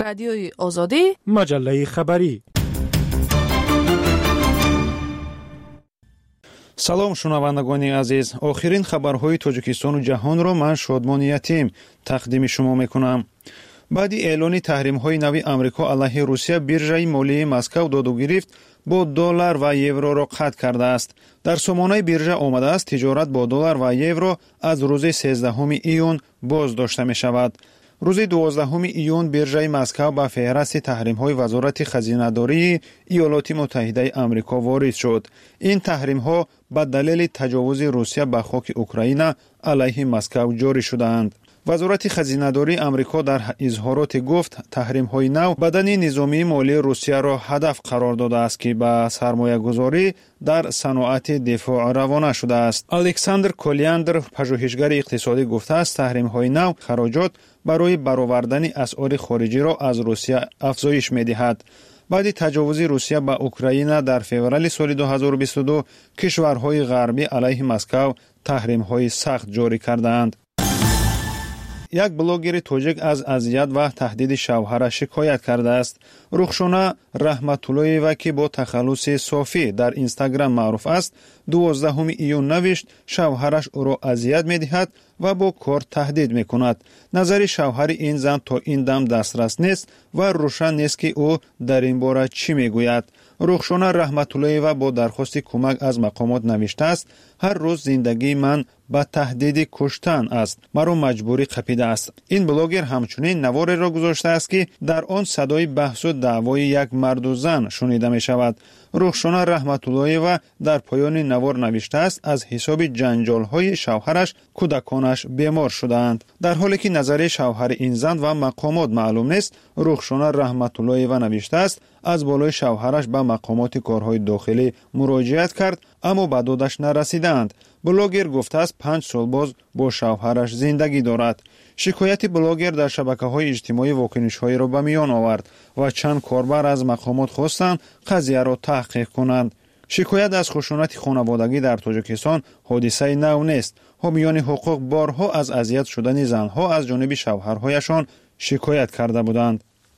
رادیوی آزادی، مجله خبری. салом шунавандагони азиз, охирин хабарҳои Тоҷикистону ҷаҳонро ман Шодмони Ятим тақдими шумо мекунам. баъди эълони таҳримҳои нави Амрико алайҳи Русия, биржаи молияи Москав доду гирифт бо доллар ва евроро қатъ кардааст. дар сомонаи биржа омадааст тиҷорат бо доллар ва евро аз рӯзи 13 июн боз дошта мешавад. рӯзи 12 июн биржаи Москав ба феҳрасти таҳримҳои вазорати хазинадории Иёлоти Муттаҳидаи Амрико ворид шуд. ин таҳримҳо ба далели таҷовузи Русия ба хоки Украина алайҳи Москав ҷорӣ шудаанд. вазорати хазинадории Амрико дар изҳороте гуфт, таҳримҳои нав бадани низомии молии Русияро ҳадаф қарор додааст, ки ба сармоягузорӣ дар саноати дифоъ равона шудааст. Александр Колиандр, пажӯҳишгари иқтисодӣ, гуфтааст, таҳримҳои нав хароҷот барои баровардани асъори хориҷиро аз Русия афзоиш медиҳад. баъди таҷовузи Русия ба Украина дар феврали соли 2022 кишварҳои ғарбӣ алайҳи Москав таҳримҳои сахт ҷорӣ кардаанд. як блогери тоҷик аз азият ва таҳдиди шавҳараш шикоят кардааст. Рухшона Раҳматуллоева, ки бо тахаллуси Софӣ дар Инстаграм маъруф аст, 12 июн навишт, шавҳараш ӯро азият медиҳад ва бо кор таҳдид мекунад. назари шавҳари ин зан то ин дам дастрас нест ва рӯшан нест, ки ӯ дар ин бора чӣ мегӯяд. рухшона Раҳматуллоева бо дархости кӯмак аз мақомот навиштааст, ҳар рӯз зиндагии ман ба таҳдиди куштан аст, маро маҷбурӣ қапидааст. ин блогер ҳамчунин навореро гузоштааст, ки дар он садои баҳсу даъвои як марду зан шунида мешавад. рухшона Раҳматуллоева дар поёни навор навиштааст, аз ҳисоби ҷанҷолҳои шавҳараш кӯдаконаш бемор шудаанд. дар ҳоле ки назари шавҳари ин зан ва мақомот маълум нест, рухшона Раҳматуллоева навиштааст, аз болои шавҳараш ба мақомоти корҳои дохилӣ муроҷиат кард, аммо ба додаш нарасидаанд. блогер гуфтааст, 5 сол боз бо шавҳараш зиндагӣ дорад. шикояти блогер дар шабакаҳои иҷтимоӣ вокунишҳоеро ба миён овард ва чанд корбар аз мақомот хостанд қазияро таҳқиқ кунанд. шикоят аз хушунати хонаводагӣ дар Тоҷикистон ҳодисаи нав нест. ҳомиёни ҳуқуқ борҳо аз азият шудани занҳо аз ҷониби шавҳарҳояшон шикоят карда буданд.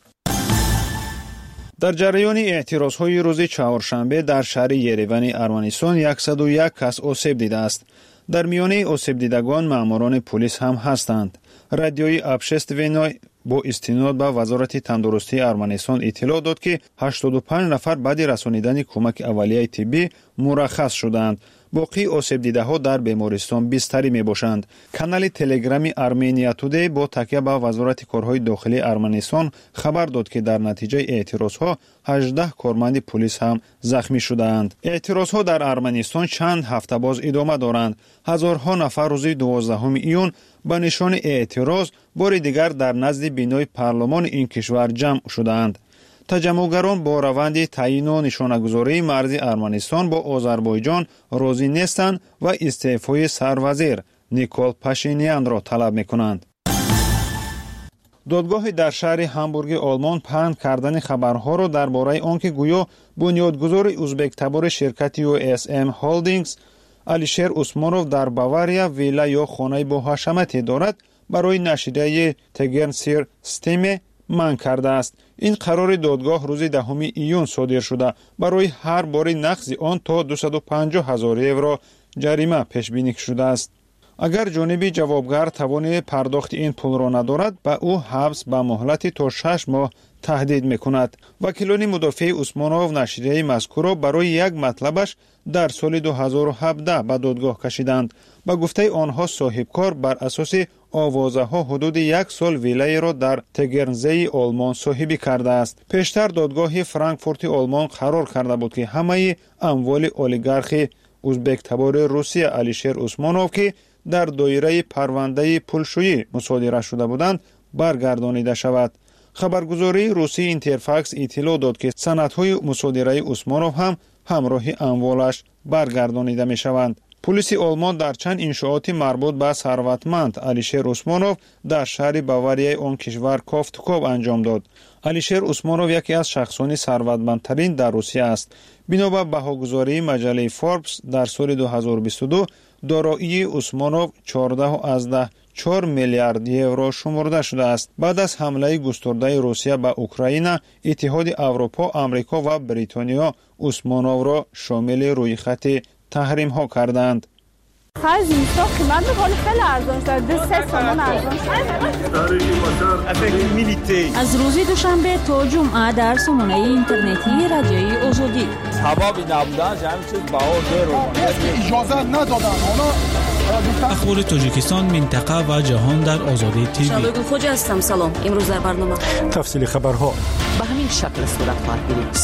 дар ҷараёни эътирозҳои рӯзи чаҳоршанбе дар шаҳри Еревани Арманистон 101 кас осеб дидааст. дар миёнаи осебдидагон маъмурони пулис ҳам ҳастанд. радиои Общественной бо истинод ба вазорати тандурустии Арманистон иттилоъ дод, ки 85 нафар баъди расонидани кӯмаки аввалияи тиббӣ мураххас шуданд. боқии осебдидаҳо дар бемористон бистарӣ мебошанд. канали телеграми Armenia Today бо такя ба вазорати корҳои дохилии Арманистон хабар дод, ки дар натиҷаи эътирозҳо 18 корманди пулис ҳам захмӣ шудаанд. эътирозҳо дар Арманистон чанд ҳафтабоз идома доранд. ҳазорҳо нафар рӯзи 12 июн ба нишони эътироз бори дигар дар назди бинои парлумони ин кишвар ҷамъ шудаанд. таҷаммӯгарон бо раванди таъину нишонагузории марзи Арманистон бо Озарбойҷон розӣ нестанд ва истеъфои сарвазир Никол Пашинянро талаб мекунанд. додгоҳи дар шаҳри Ҳамбурги Олмон паҳн кардани хабарҳоро дар бораи он ки гӯё бунёдгузори узбектабори ширкати USM Holdings Алишер Усмонов дар Бавария вилла ё хонаи боҳашамате дорад, барои нашрияи Тегернсир Стиме манъ кардааст. ин қарори додгоҳ рӯзи 10 июн содир шуда, барои ҳар бори нақзи он то 250 000 евро ҷарима пешбинӣ шудааст. агар ҷониби ҷавобгар тавони пардохти ин пулро надорад, ба ӯ ҳабс ба муҳлати то 6 моҳ таҳдид мекунад. вакилони мудофии Усмонов нашрияи мазкурро барои як матлабаш дар соли 2017 ба додгоҳ кашиданд. ба гуфтаи онҳо соҳибкор бар асоси овозаҳо ҳудуди 1 сол виллаеро дар Тегернзеи Олмон соҳибӣ кардааст. пештар додгоҳи Франкфурти Олмон қарор карда буд, ки ҳамаи амволи олигархи узбектабори Русия Алишер Усмонов, ки дар доираи парвандаи пулшӯӣ мусодира шуда буданд, баргардонида шавад. хабаргузории русии Интерфакс иттилоъ дод, ки санадҳои мусодираи Усмонов ҳам ҳамроҳи амволаш баргардонида мешаванд. пулиси Олмон дар чанд иншооти марбут ба сарватманд Алишер Усмонов дар шаҳри Баварияи он кишвар кофтукоб анҷом дод. Алишер Усмонов яке аз шахсони сарватмандтарин дар Русия аст. бино ба баҳогузории маҷалаи Forbes дар соли 2022 дороии Усмонов 4 میلیارد یورو شمرده شده است. بعد از حمله گسترده روسیه به اوکراین، اتحاد اروپا، آمریکا و بریتانیا اسمانو را شامل روی خط تحریم ها کردند. خرج اینستا قیمت میکنه خیلی ارزان شده، 3 تومان ارزان شده. از روز دوشنبه تا جمعه در سامانه اینترنتی رادیوی آزادی هوا نبودن همین چیز اجازه ندادن. اخبار تاجیکستان، منطقه و جهان در آزادی تیوی. شبگون خوج هستم. سلام. امروز در برنامه تفصیل خبرها به همین شکل صورت خواهد گرفت.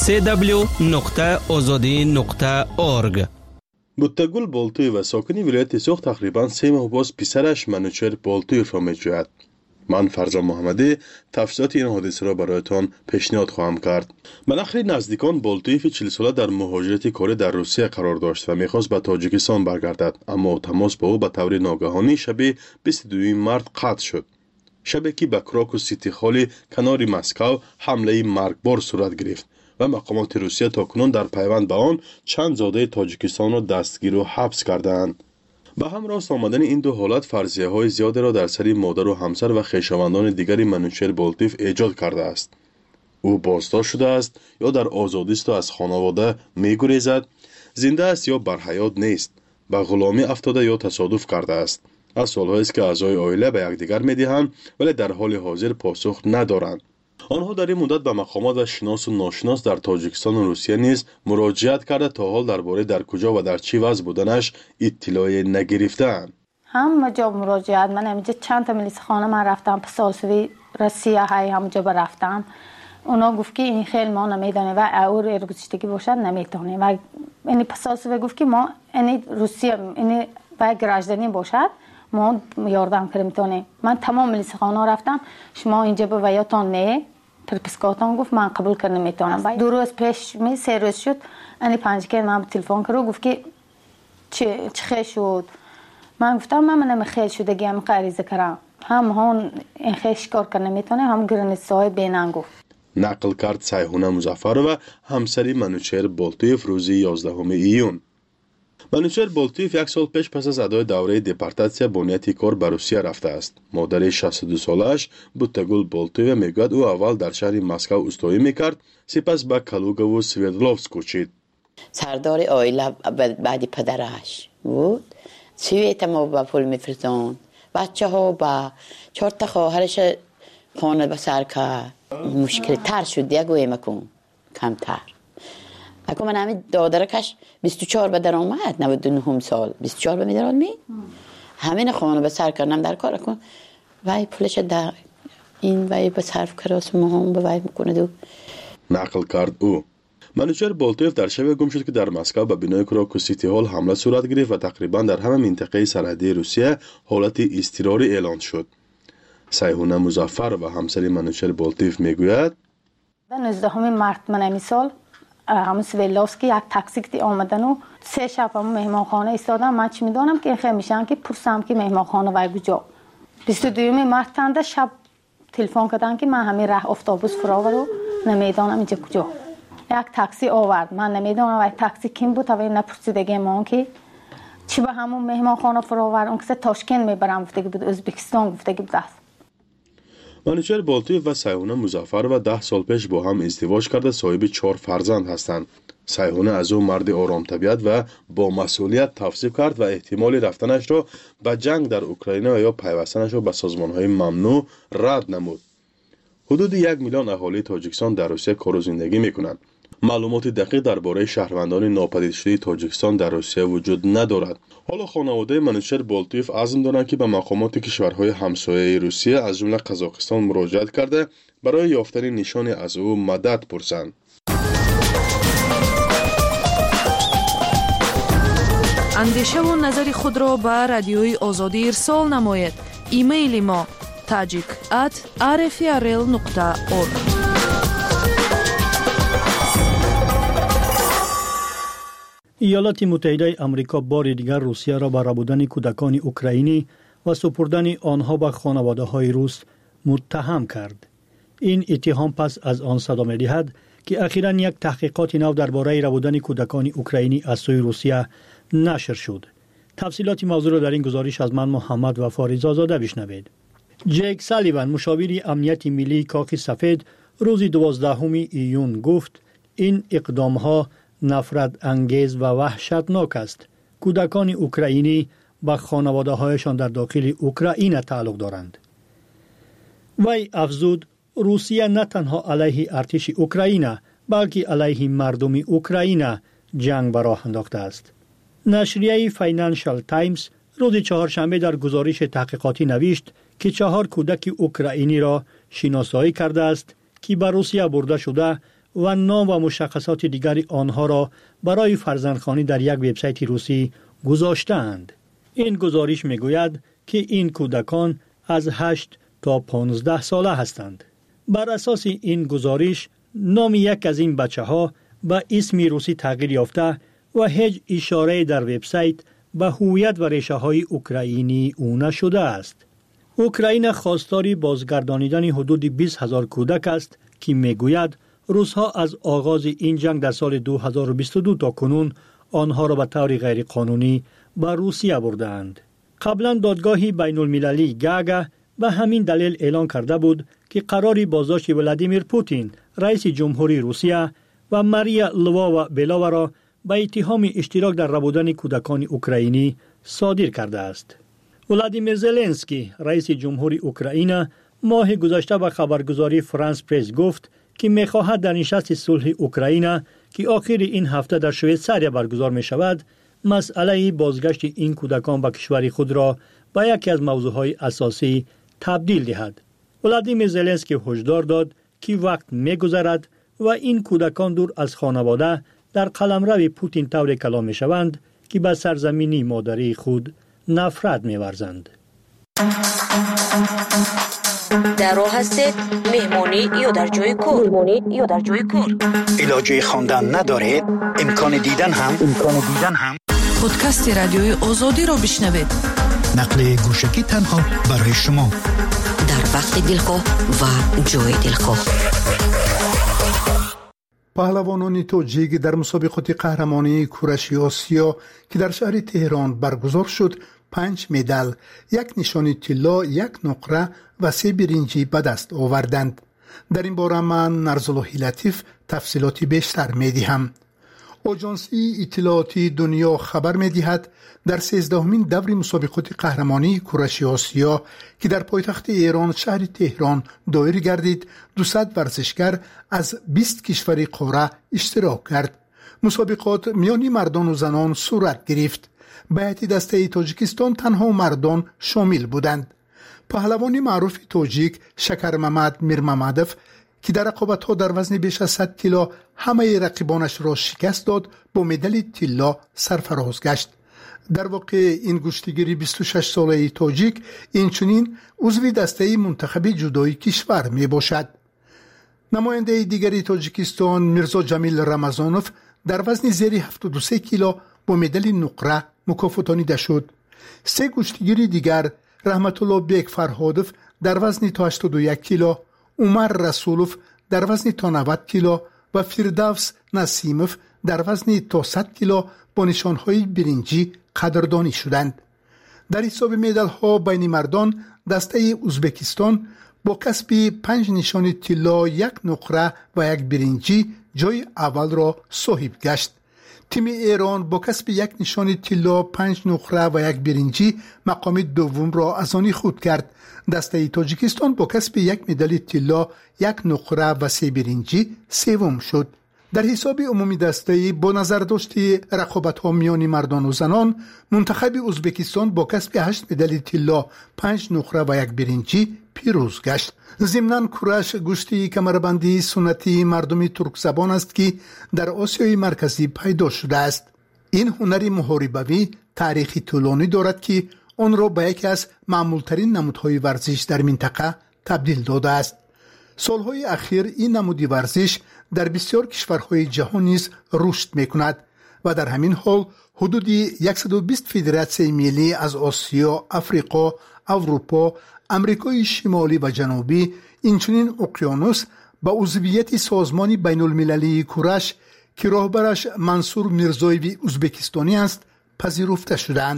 www.azadi.org. بوتگل بالتوی و ساکنی ولایت سوخت تقریباً 3 ماه باز پسرش منوچهر بالتویف را می‌جوید. من فرزان محمدی تفصیلات این حادثه را برایتان پیشنهاد خواهم کرد. بالاخره نزدیکان بالتویف 40 ساله در مهاجرت کاری در روسیه قرار داشت و می‌خواست به تاجیکستان برگردد، اما تماس با او به طور ناگهانی شب 22 مارس قطع شد. شبی که به کراکوس سیتی خالی کنار مسکو حمله مرگبار صورت گرفت و مقامات روسیه تاکنون در پیوند به آن چند زاده تاجیکستان را دستگیر و حبس کردند. به همراه آمدن این دو حالت فرضیه‌های زیادی را در سر مادر و همسر و خویشاوندان دیگری منوچهر بالتویف ایجاد کرده است. او بازداشت شده است یا در آزادی است و از خانواده می‌گریزد، زنده است یا بر حیات نیست، به غلامی افتاده یا تصادف کرده است. از سال‌هایی است که اعضای عائله به یکدیگر می‌دهند ولی در حال حاضر پاسخ ندارند. آنها در این مدت به مقامات و شناس و ناشناس در تاجیکستان و روسیه نیز مراجعت کرده تا حال درباره در کجا و در چی وضع بودنش اطلاعی نگرفتند. همه جا مراجعت، من همینجا چند تا ملیس خانه من رفتم پسالسوی روسیه های همونجا برفتم. اونا گفت که این خیلی ما نمیدانیم و اور ارگزشتگی باشد نمیتونیم و این پسالسوی گفت که ما این روسیه این و گراجدانی باشد ما یاردم کنیم میتونیم. من تمام ملیس خانه رفتم، شما اینجا به ویاتان نه پرپسکاتان گفت من قبول کنم میتونم. 2 روز پیش 3 روز شد این پنجکه من تلفن کرد گفت که چه خیلی شد. من گفتم من خیلی شدگی هم غریزه کردم، هم هون این خیلی شکار کنم میتونه، هم گرانستای بینن گفت. نقل کرد سیحونه مظفر و همسری منوچهر بالتویف روز 11 ایون. منوچهر بالتویف 1 سال پیش پس از ادای دوره دپارتاسیا با نیت کار به روسیه رفته است. مادر 62 سالش بوتگل بالتویف میگوید او اول در شهر مسکو استایی میکرد، سپس به کالوگا و سویردلوفسک کوچید. سردار عائله بعد پدرش بود. سویت ما با پول میفرستند. بچه ها با 4 تا خواهرش خانه به سر کرد. مشکل تر شد یک گوی مکن کمتر. اگه من همین دادرکش 24 به در آمد 99 سال 24 به میدارد می همین خانه به سر کردم در کار کن وای پولش در این وای به صرف کراس مهم به وای میکنه دو نقل کرد او. منوچهر بالتویف در شب گم شد که در مسکو به بنای کراکوس سیتی هال حمله صورت گرفت و تقریبا در همه منطقه سرحدی روسیه حالت اضطراری اعلان شد. سیحونه مظفر و همسر منوچهر بالتویف میگوید 19 مارس من سال همون سویلوفسکی یک تاکسی که آمدن و 3 شب همون مهمانخانه ایستادم. من چی میدونم که خیلی میشن که پرسم که مهمانخانه وای کجا. 22 مارس تنده شب تلفن کردن که من همین راه اتوبوس فراور رو نمیدونم اینجا کجا. یک تاکسی آورد، من نمیدونم وای تاکسی کیم بود و نپرسیدگی ما که چی به همون مهمانخانه فراور اون که تاشکند میبرم گفته بود ازبکستان گفته بود است. منوچهر بالتویف و سیحونه مظفر و 10 سال پیش با هم ازدواج کرده صاحب 4 فرزند هستند. سیحونه از او مرد آرام طبیعت و با مسئولیت توصیف کرد و احتمال رفتنش را به جنگ در اوکراین و یا پیوستنش را به سازمان‌های ممنوع رد نمود. حدود 1 میلیون اهالی تاجیکستان در روسیه کار و زندگی می‌کنند. معلومات دقیق درباره شهروندان ناپدید شده تاجیکستان در روسیه وجود ندارد. حالا خانواده منوچهر بالتویف عزم دارند که به مقامات کشورهای همسایه روسیه از جمله قزاقستان مراجعت کرده برای یافتن نشانی از او مدد پرسند. اندیشه و نظر خود را به رادیوی آزادی ارسال نمایید. ایمیل ما tajik@rfrl.org. ایالات متحده آمریکا بار دیگر روسیه را به ربودن کودکان اوکراینی و سپردن آنها به خانواده‌های روس متهم کرد. این اتهام پس از آن صدا می‌دهد که اخیراً یک تحقیقات نو درباره ربودن کودکان اوکراینی از سوی روسیه نشر شد. تفصیلات موضوع را در این گزارش از من محمد وفاریزا زاده بشنوید. جک سالیوان مشاور امنیت ملی کاخ سفید روز 12 ایون گفت این اقدام‌ها نفرت انگیز و وحشتناک است. کودکان اوکراینی با خانواده‌هایشان در داخل اوکراین تعلق دارند. وی افزود روسیه نه تنها علیه ارتش اوکراین بلکه علیه مردم اوکراین جنگ به راه انداخته است. نشریه فاینانشال تایمز روز چهارشنبه در گزارش تحقیقاتی نوشت که 4 کودک اوکراینی را شناسایی کرده است که به روسیه برده شده و نام و مشخصات دیگر آنها را برای فرزندخوانی در یک وبسایت روسی گذاشتند. این گزارش میگوید که این کودکان از 8 تا 15 ساله هستند. بر اساس این گزارش نام یک از این بچه‌ها به اسم روسی تغییر یافته و هیچ اشاره در وبسایت به هویت و ریشه‌های اوکراینی او نشده است. اوکراین خواستار بازگردانیدن حدود 20,000 کودک است که میگوید روس‌ها از آغاز این جنگ در سال 2022 تا کنون آنها را به طور غیر قانونی به روسیه بردند. قبلا دادگاه بین‌المللی گاگا به همین دلیل اعلان کرده بود که قرار بازداشت ولادیمیر پوتین رئیس جمهوری روسیه و ماریا لووا را به اتهام اشتراک در ربودن کودکان اوکراینی صادر کرده است. ولادیمیر زلنسکی رئیس جمهوری اوکراین ماه گذشته به خبرگزاری فرانس پرس گفت که می‌خواهد در نشست صلح اوکراین که آخر این هفته در شویتزاریا برگزار می‌شود مسئله بازگشت این کودکان به کشور خود را به یکی از موضوعهای اساسی تبدیل دهد. ولادیمیر زلنسکی هشدار داد که وقت می‌گذرد و این کودکان دور از خانواده در قلمرو پوتین طور کلام می‌شوند که به سرزمینی مادری خود نفرت می‌ورزند. در راه هستید مهمانی یا در جای کار علاجه خواندن ندارید امکان دیدن هم پادکست رادیوی آزادی را بشنوید. نقل گوشکی تنها برای شما در وقت دلخواه و جای دلخواه. پهلوانان تاجیک در مسابقات قهرمانی کورش آسیا که در شهر تهران برگزار شد 5 مدال، 1 نشان طلا، 1 نقره و 3 برنجی به دست آوردند. در این باره من نرزاللهی لطیف تفصیلاتی بیشتر می‌دهم. آژانسی اطلاعاتی دنیا خبر می‌دهد در 13مین دور مسابقات قهرمانی کورش آسیا که در پایتخت ایران شهر تهران دایر گردید 200 ورزشگر از 20 کشور قاره اشتراک کرد. مسابقات میان مردان و زنان صورت گرفت. به هیئت دسته تاجیکستان تنها مردان شامل بودند. پهلوان معروف تاجیک شکرممد میرممدوف که در رقابت‌ها در وزن بیش از 100 کیلو همه رقیبانش را شکست داد با مدال طلا سرفراز گشت. در واقع این گشتیگیری 26 ساله تاجیک اینچنین عضو دسته منتخب جودوی کشور می باشد. نماینده دیگری تاجیکستان میرزا جمیل رمضانوف در وزن زیر 73 کیلو با مدال نقره مکافاتانیده شد. 3 گشتیگیر دیگر رحمت الله بیگ فرهادوف در وزن تا 81 کیلو، عمر رسولوف در وزن تا 90 کیلو و فردوس نسیموف در وزن تا 100 کیلو با نشانهای برنجی قدردانی شدند. در حساب مدال‌ها بین مردان دسته ازبکستان با کسب 5 نشان طلا، 1 نقره و 1 برنجی جای اول را صاحب گشت. تیم ایران با کسب 1 نشان طلا، 5 نقره و 1 برنجی مقام دوم را از آن خود کرد. دسته تاجیکستان با کسب 1 مدال طلا، 1 نقره و 3 برنجی سوم شد. در حساب عمومی دسته با نظر داشت رقابت‌ها میان مردان و زنان، منتخب ازبکستان با کسب 8 مدال طلا، 5 نقره و 1 برنجی پیروز گشت. ضمناً کورش گشتی کمربندی سنتی مردم ترک زبان است که در آسیای مرکزی پیدا شده است. این هنر محاربوی تاریخی طولانی دارد که آن را به یکی از معمولترین نمودهای ورزش در منطقه تبدیل داده است. سالهای اخیر این نمود ورزش در بسیار کشورهای جهان نیز رشد می‌کند و در همین حال حدود 120 فدراسیون ملی از آسیا، آفریقا، اروپا، امریکای شمالی و جنوبی، اینچنین اقیانوس با عضویت سازمان بین المللی کورش که راهبرش منصور میرزایوی ازبکستانی است پذیرفته شدند.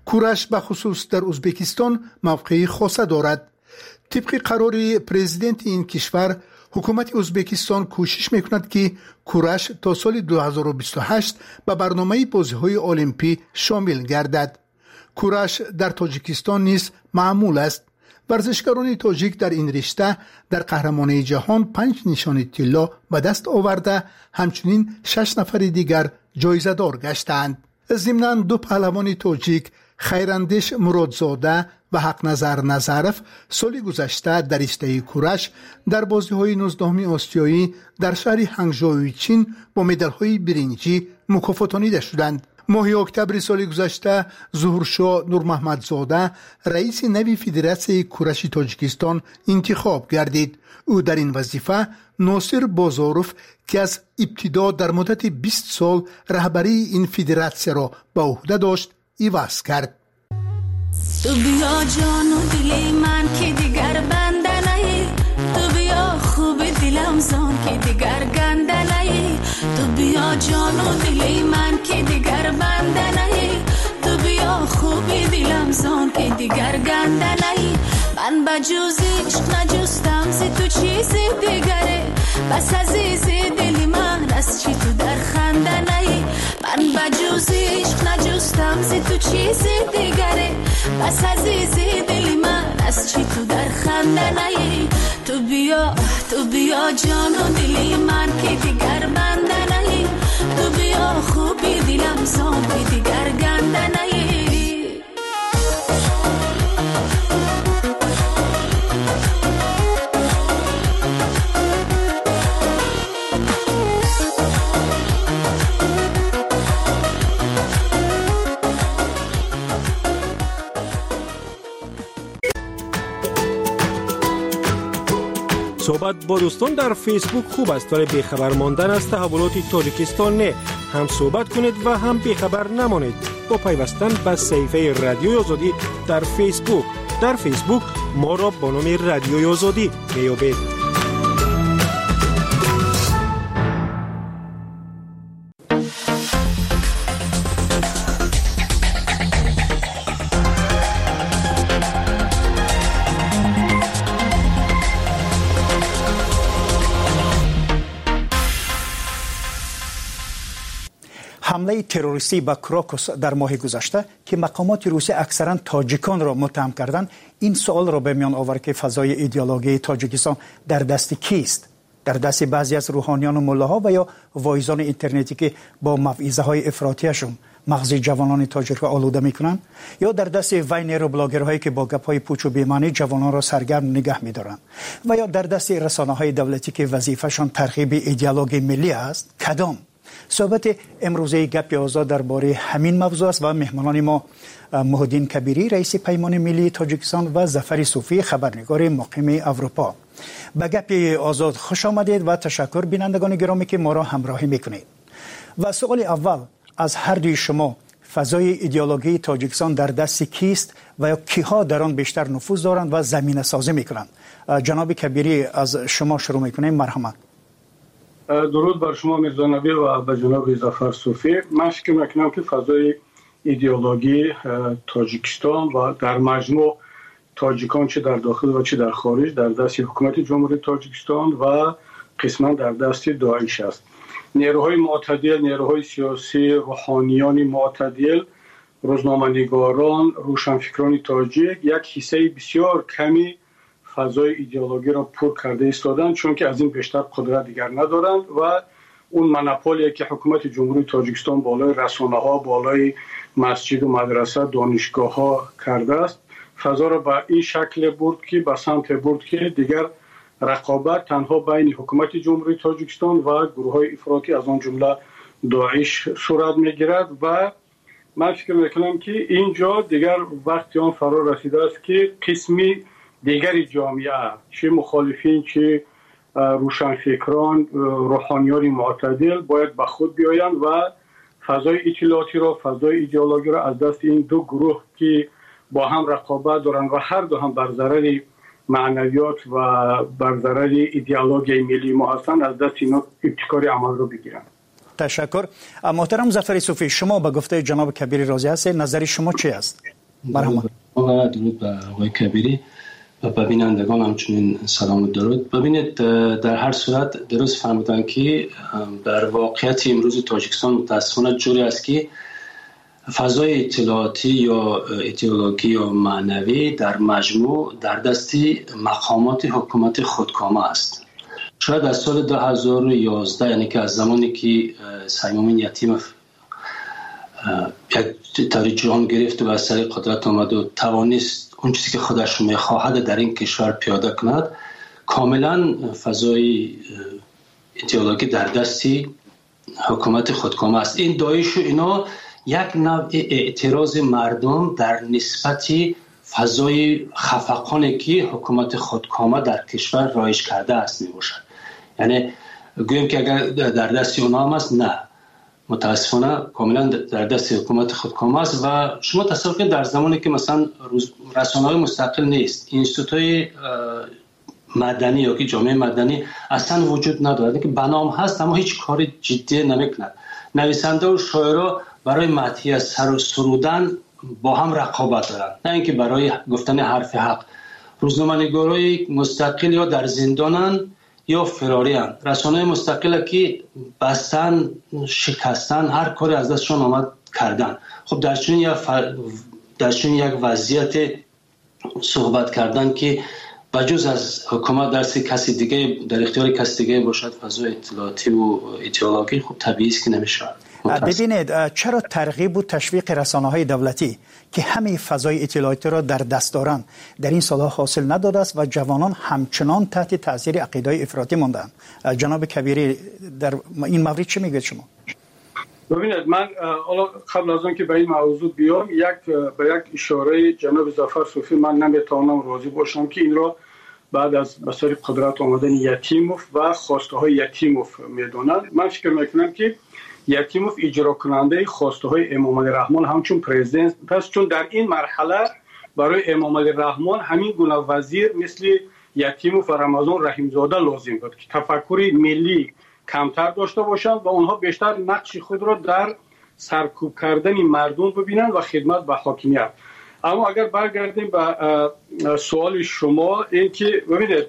کورش به خصوص در ازبکستان موقعی خاصه دارد. طبق قرار پرزیدنت این کشور، حکومت ازبکستان کوشش میکند که کورش تا سال 2028 به برنامه بازی‌های المپی شامل گردد. کورش در تاجیکستان نیز معمول است. ورزشکاران تاجیک در این رشته در قهرمانی جهان 5 نشان طلا به دست آورده، همچنین 6 نفر دیگر جایزه دار گشتند. ضمناً 2 پهلوان تاجیک، خیراندیش مرادزاده و حق نظر نظرف، سال گذشته در رشته کورش در بازی‌های 19 آسیایی در شهر هنگژو چین با مدال‌های برنجی مکافاتانیده شدند. ماه اکتبر سال گذشته ظهورشاه نورمحمدزاده رئیس نوی فدراسیون کورش تاجیکستان انتخاب گردید. او در این وظیفه ناصر بازاروف که از ابتدا در مدت 20 سال رهبری این فدراسیون را به عهده داشت عوض کرد. تو بیا جان و دل من که دیگر بنده نهی، تو بیا خوب دلم زان که دیگر گنده نهی، تو بیا جان و دل من که دیگر بنده نهی، تو بیا خوب دلم زان که دیگر گنده نهی. من به جز عشق نجستم ز تو چیزی دیگره، بس عزیز دل من از چی تو در خنده نهی. من به جز عشق نجستم ز تو چیزی دیگره، بس عزیز دل من از چی تو در خنده نهی. تو بیا جان و دل من که دیگر بنده نهی، تو بیا خوبی دلم زان که دیگر گنده نهی. صحبت با دوستان در فیسبوک خوب است، ولی بیخبر ماندن از تحولات تاجیکستان نه. هم صحبت کنید و هم بیخبر نمانید با پیوستن به صفحه رادیوی آزادی در فیسبوک. در فیسبوک ما را با نام رادیوی آزادی میابید. حمله تروریستی به کراکوس در ماه گذشته که مقامات روسیه اکثرا تاجیکان را متهم کردند، این سوال را به میان آورد که فضای ایدئولوژی تاجیکستان در دست کیست؟ در دست بعضی از روحانیان و ملاها و یا وایزان اینترنتی که با موعظه های افراطیشون مغز جوانان تاجیک را آلوده میکنند، یا در دست وینر و بلاگرهایی که با گپ‌های پوچ و بی‌معنی جوانان را سرگرم نگه می‌دارند، و یا در دست رسانه‌های دولتی که وظیفه‌شان ترغیب ایدئولوژی ملی است؟ کدام؟ صحبت امروزه گپ آزاد درباره همین موضوع است و مهمانان ما محمدین کبیری رئیس پیمان ملی تاجیکستان و ظفر صوفی خبرنگار مقیم اروپا. به گپ آزاد خوش آمدید و تشکر بینندگان گرامی که ما را همراهی میکنید. و سوال اول از هر دوی شما، فضای ایدئولوژی تاجیکستان در دست کیست و یا کیها در آن بیشتر نفوذ دارند و زمینه سازی میکنند؟ جناب کبیری از شما شروع میکنیم. مرحمت. درود بر شما میرزا نبی و به جناب ظفر صوفی. من فکر میکنم که فضای ایدئولوژی تاجیکستان و در مجموع تاجیکان چه در داخل و چه در خارج در دست حکومت جمهوری تاجیکستان و قسما در دست داعش است. نیروهای معتدل، نیروهای سیاسی، روحانیان معتدل، روزنامه‌نگاران، روشنفکران تاجیک یک حصه بسیار کمی فضای ایدئولوژی را پر کرده ایستادند، چون که از این بیشتر قدرت دیگر ندارند و اون مونوپولی که حکومت جمهوری تاجیکستان بالای رسانه‌ها، بالای مسجد و مدرسه، دانشگاه‌ها کرده است، فضا را به این شکل برد که به سمت برد که دیگر رقابت تنها بین حکومت جمهوری تاجیکستان و گروه‌های افراطی از آن جمله داعش صورت می‌گیرد و من فکر می‌کنم که اینجا دیگر وقتی آن فرا رسیده است که قسمی دیگری جامعه، چه مخالفین چه روشنفکران، روحانیان معتدل باید به خود بیایند و فضای اطلاعاتی را، فضای ایدئولوژی را از دست این دو گروه که با هم رقابت دارند و هر دو هم بر ضرر معنویات و بر ضرر ایدئولوژی ملی ما هستند از دست اینا ابتکار عمل را بگیرند. تشکر. محترم ظفر صوفی، شما به گفته جناب کبیری راضی هستید؟ نظر شما چی است؟ مرحبا. درود به آقای کبیری و به بینندگان همچنین سلام و درود. ببینید، در هر صورت درست فهمیدن که در واقعیت امروز تاجیکستان متاسفانه جوری است که فضای اطلاعاتی یا ایدئولوژی یا معنوی در مجموع در دست مقامات حکومت خودکامه است. شاید از سال 2011 یعنی که از زمانی که سیمامین یتیموف یک طوری جان گرفت و از سر قدرت آمد و توانست اون چیزی که خودش میخواهد در این کشور پیاده کند، کاملا فضای ایدئولوژی در دست حکومت خودکامه است. این داعش و اینا یک نوع اعتراض مردم در نسبت فضای خفقانی که حکومت خودکامه در کشور رایج کرده است میباشد. یعنی گویم که اگر در دست اونا هم است، نه، متاسفانه کاملا در دست حکومت خودکامه است. و شما تصور کنید در زمانی که مثلا رسانه‌های مستقل نیست، اینستیتوت‌های مدنی یا که جامعه مدنی اصلا وجود ندارد، که بنام هست اما هیچ کار جدی نمیکند، نویسنده و شاعرها برای مدحی از سر و سرودن با هم رقابت دارند، نه اینکه برای گفتن حرف حق. روزنامه‌نگارای مستقل یا در زندانن یا فراری هستند. رسانه‌های مستقل که بستن، شکستن، هر کاری از دستشون آمد کردن. خب در چنین یک وضعیت صحبت کردن که بجز از حکومت کسی دیگه در اختیار کسی دیگه باشد فضای اطلاعاتی و ایدئولوژی، خب طبیعی است که نمیشه. ببینید، چرا ترغیب و تشویق رسانه‌های دولتی که همه فضای اطلاعاتی را در دست دارند در این سالها حاصل نداده است و جوانان همچنان تحت تاثیر عقیده‌های افراطی ماندند؟ جناب کبیری در این مورد چه میگوید شما؟ ببینید، من قبل از آن که به این موضوع بیام به یک اشاره جناب ظفر صوفی من نمیتوانم راضی باشم که این را بعد از بسر قدرت آمدن یتیموف و خواسته های یتیموف میدونند. من فکر میکنم که یتیموف اجرا کننده خواسته های امام علی رحمان همچون پرزیدنت است، چون در این مرحله برای امام علی رحمان همین گونه وزیر مثل یتیموف و رمضان رحیمزاده لازم بود که تفکر ملی کمتر داشته باشند و اونها بیشتر نقش خود را در سرکوب کردن مردم ببینند و خدمت به حاکمیت. اما اگر برگردیم به سوال شما، این که ببینید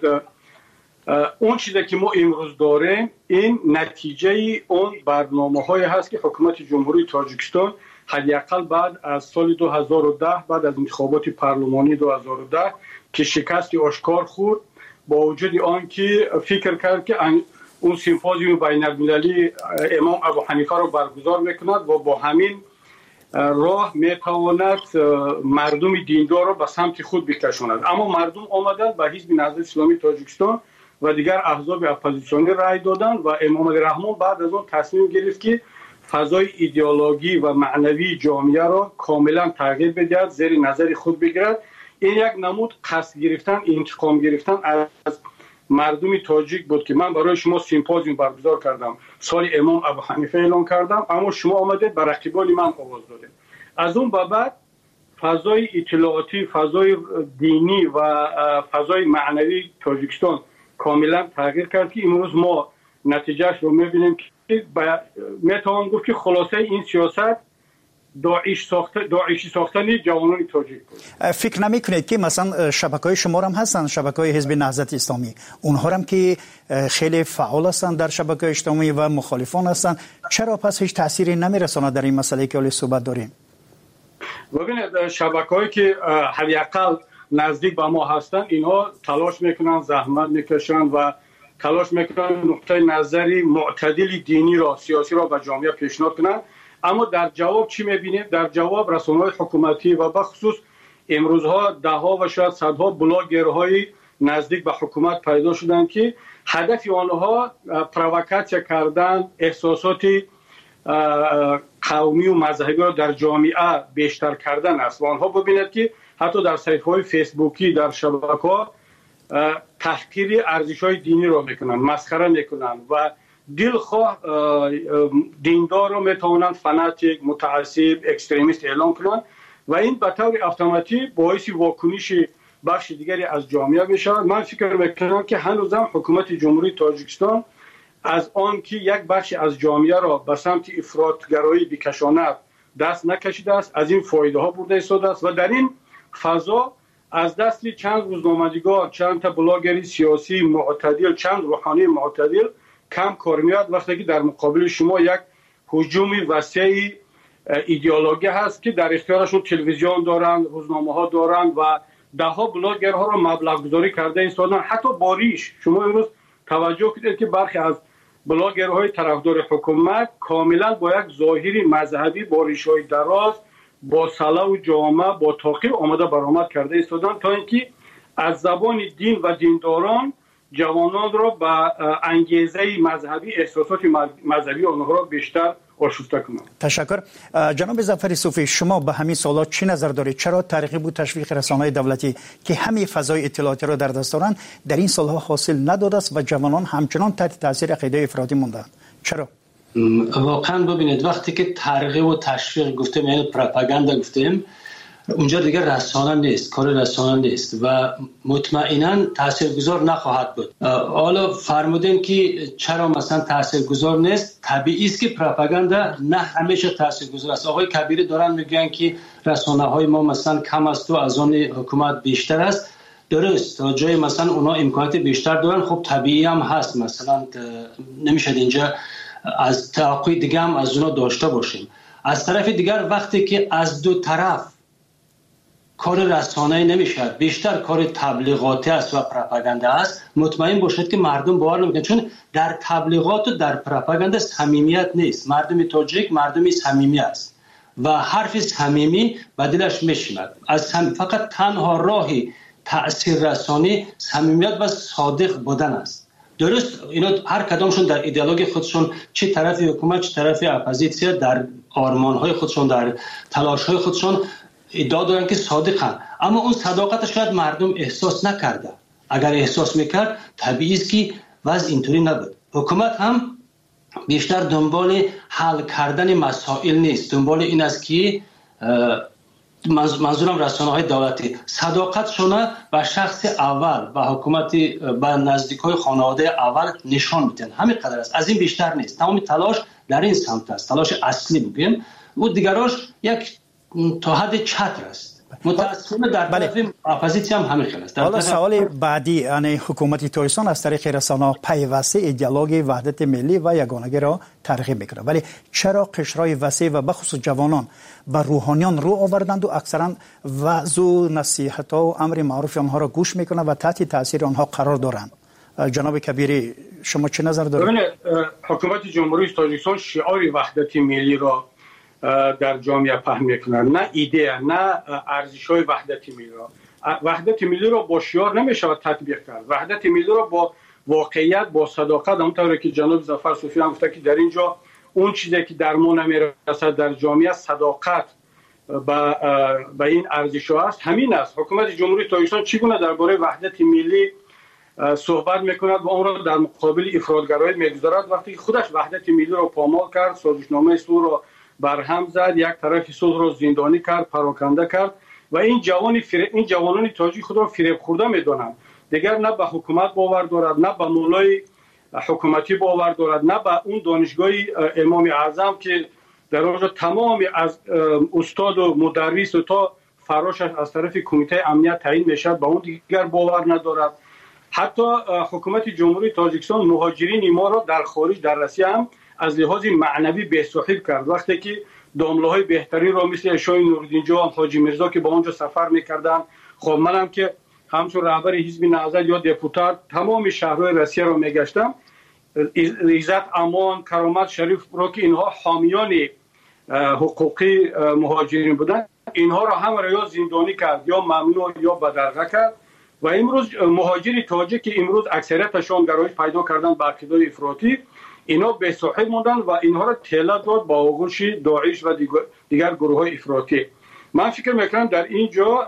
اون چیزی که ما امروز داریم این نتیجه اون برنامه‌های هست که حکومت جمهوری تاجیکستان حداقل بعد از سال 2010 بعد از انتخابات پارلمانی 2010 که شکست آشکار خورد، با وجود آن که فکر کرد که اون سیمپوزیوم بین‌المللی امام ابو حنیفه رو برگزار میکند و با همین راه میتواند مردم دیندار رو به سمت خود بکشاند. اما مردم آمدند به حزب نهضت اسلامی تاجیکستان و دیگر احزاب اپوزیسیونی رای دادند و امام علی رحمان بعد از اون تصمیم گرفت که فضای ایدئولوژی و معنوی جامعه را کاملا تغییر بدهد، زیر نظر خود بگیرد. این یک نمود قصد گرفتن، انتقام گرفتن از مردم تاجیک بود که من برای شما سیمپوزیوم برگزار کردم، سال امام ابو حنیفه اعلان کردم، اما شما آمدید به رقیبان من آواز دادید. از اون به بعد فضای اطلاعاتی، فضای دینی و فضای معنوی تاجیکستان کاملا تغییر کرد که امروز ما نتیجهش رو می‌بینیم که میتوان گفت که خلاصه این سیاست داعشی ساختن جوانان تاجیک بود. فکر نمی‌کنید که مثلا شبکه‌های شما هم هستن، شبکه‌های حزب نهضت اسلامی، اونها هم که خیلی فعال هستند در شبکه‌های اجتماعی و مخالفان هستند، چرا پس هیچ تأثیری نمی‌رساند در این مسئله که الان صحبت داریم؟ ببینید، شبکه‌هایی که حداقل نزدیک به ما هستند اینها تلاش میکنن، زحمت میکشن و تلاش میکنن نقطه نظری معتدل دینی را، سیاسی را به جامعه پیشنهاد کنن. اما در جواب چی میبینیم؟ در جواب رسانه‌های حکومتی و به خصوص امروزها ده‌ها و شاید صدها بلاگرهای نزدیک به حکومت پیدا شدند که هدف آنها پرووکاسیون کردن، احساسات قومی و مذهبی را در جامعه بیشتر کردن است. و آنها ببینید که حتی در صفحه‌های فیسبوکی، در شبکه‌ها تحقیر ارزش‌های دینی را میکنن، مسخره میکنن و دلخواه دیندار را میتوانند فناتیک، متعصب، اکستریمیست اعلام کنند و این به طور اتوماتیک باعث واکنش بخش دیگری از جامعه میشه. من فکر میکنم که هنوزم حکومت جمهوری تاجیکستان از آن که یک بخش از جامعه را به سمت افراطگرایی بکشاند دست نکشیده است، از این فایده ها برده ایستاده است و در این فضا از دست چند روزنامه‌نگار، چند تا بلاگر سیاسی معتدل، چند روحانی معتدل کم کار میاد، وقتی که در مقابل شما یک هجوم وسیع ایدئولوژی هست که در اختیارشون تلویزیون دارند، روزنامه‌ها دارند و ده ها بلاگرها را مبلغ گذاری کرده ایستادن. حتی باریش شما امروز توجه کنید که برخی از بلاگرهای طرفدار حکومت کاملا با یک ظاهری مذهبی با ریش‌های دراز، با صلا و جامه، با تاقی آمده برآمد کرده ایستادن تا اینکه از زبان دین و دینداران جوانان را به انگیزه مذهبی، احساسات مذهبی آنها را بیشتر آشفته کنند. تشکر. جناب ظفر صوفی، شما به همین سوالات چی نظر دارید؟ چرا ترغیب و تشویق رسانه‌های دولتی که همه فضای اطلاعاتی را در دست دارند در این سالها حاصل نداده است و جوانان همچنان تحت تاثیر عقیده افراطی ماندند؟ چرا؟ واقعا ببینید وقتی که ترغیب و تشویق گفتیم، یعنی پروپاگاندا گفتیم، اونجا دیگر رسانه نیست، کار رسانه نیست و مطمئنا تاثیرگذار نخواهد بود. حالا فرمودین که چرا مثلا تاثیرگذار نیست؟ طبیعی است که پروپاگاندا نه همیشه تاثیرگذار است. آقای کبیری دارن میگن که رسانه‌های ما مثلا کم است و از آن حکومت بیشتر است. درست، تا جای مثلا اونا امکانات بیشتر دارن، خب طبیعی هم هست، مثلا نمیشه اینجا از توقع دیگه هم از اونا داشته باشیم. از طرف دیگر وقتی که از دو طرف کار رسانه‌ای نمیشه، بیشتر کار تبلیغاتی است و پروپاگاندا است، مطمئن باشید که مردم باور نمیکنن، چون در تبلیغات و در پروپاگاندا صمیمیت نیست. مردم تاجیک مردمی صمیمی است و حرف صمیمی به دلش میشیند. از فقط تنها راهی تأثیر رسانی صمیمیت و صادق بودن است. درست، اینا هر کدامشون در ایدئولوژی خودشون، چه طرف حکومت چه طرف اپوزیسیون، در آرمان‌های خودشون، در تلاش‌های خودشون ادعا دارن که صادقن، اما اون صداقت شاید مردم احساس نکرده. اگر احساس میکرد طبیعی است که وضع اینطوری نبود. حکومت هم بیشتر دنبال حل کردن مسائل نیست، دنبال این است که منظورم رسانه‌های دولتی صداقتشون به شخص اول و حکومت به نزدیکای خانواده اول نشان میدن. همین قدر است، از این بیشتر نیست. تمام تلاش در این سمت است، تلاش اصلی بگیم. و دیگراش یک تا حد چتر است. متأسفانه در طرف اپوزیسیون هم همین خیلی است. حالا سوال بعدی، یعنی حکومت تاجیکستان از طریق رسانه‌ها پیوسته ایدئولوژی وحدت ملی و یگانگی را ترغیب میکنه، ولی چرا قشرهای وسیع و بخصوص جوانان به روحانیان رو آوردند و اکثرا وعظ و نصیحت‌ها و امر معروف آنها را گوش میکنند و تحت تاثیر آنها قرار دارند؟ جناب کبیری، شما چه نظر دارید؟ حکومت جمهوری تاجیکستان شعار وحدت ملی را در جامعه پهن میکنن، نه ایده، نه ارزش‌های وحدت ملی را. وحدت ملی را با شعار نمیشه تطبیق کرد. وحدت ملی را با واقعیت، با صداقت، همونطوری که جناب ظفر صوفی هم گفته که در اینجا اون چیزی که در ما نمیرسد در جامعه، صداقت به این ارزش‌ها است. همین است. حکومت جمهوری تاجیکستان چگونه درباره وحدت ملی صحبت میکند و اون را در مقابل افراطگرایی میگذارد، وقتی خودش وحدت ملی را پامال کرد، سازشنامه صلح را برهم زد، یک طرف صلح را زندانی کرد، پراکنده کرد و این جوانان تاجیک خود را فریب خورده میدانند. دیگر نه به حکومت باور دارد، نه به مولای حکومتی باور دارد، نه به اون دانشگاه امام اعظم که در آنجا تمام از استاد و مدرس و تا فراشش از طرف کمیته امنیت تعیین میشد، به اون دیگر باور ندارد. حتی حکومت جمهوری تاجیکستان مهاجرین ما را در خارج، در روسیه هم از لحاظ معنوی بی‌صاحب کرد. وقتی که دامله‌های بهترین را مثل شاه نورالدین جان، حاجی میرزا که با اونجا سفر میکردن، خب منم که همچون رهبر حزب نهضت یا دپوتات تمام شهرهای روسیه را میگشتم، عزت، امان، کرامت شریف را که اینها حامیان حقوقی مهاجرین بودن، اینها را هم یا زندانی کرد یا ممنوع یا بدرقه کرد. و امروز مهاجری تاجیک که امروز اکثریتشون گرایش پیدا کردن به عقیده افراطی، اینا به صاحب موندن و اینها را تله داد با آغوش داعش و دیگر گروه های افراطی. من فکر میکنم در اینجا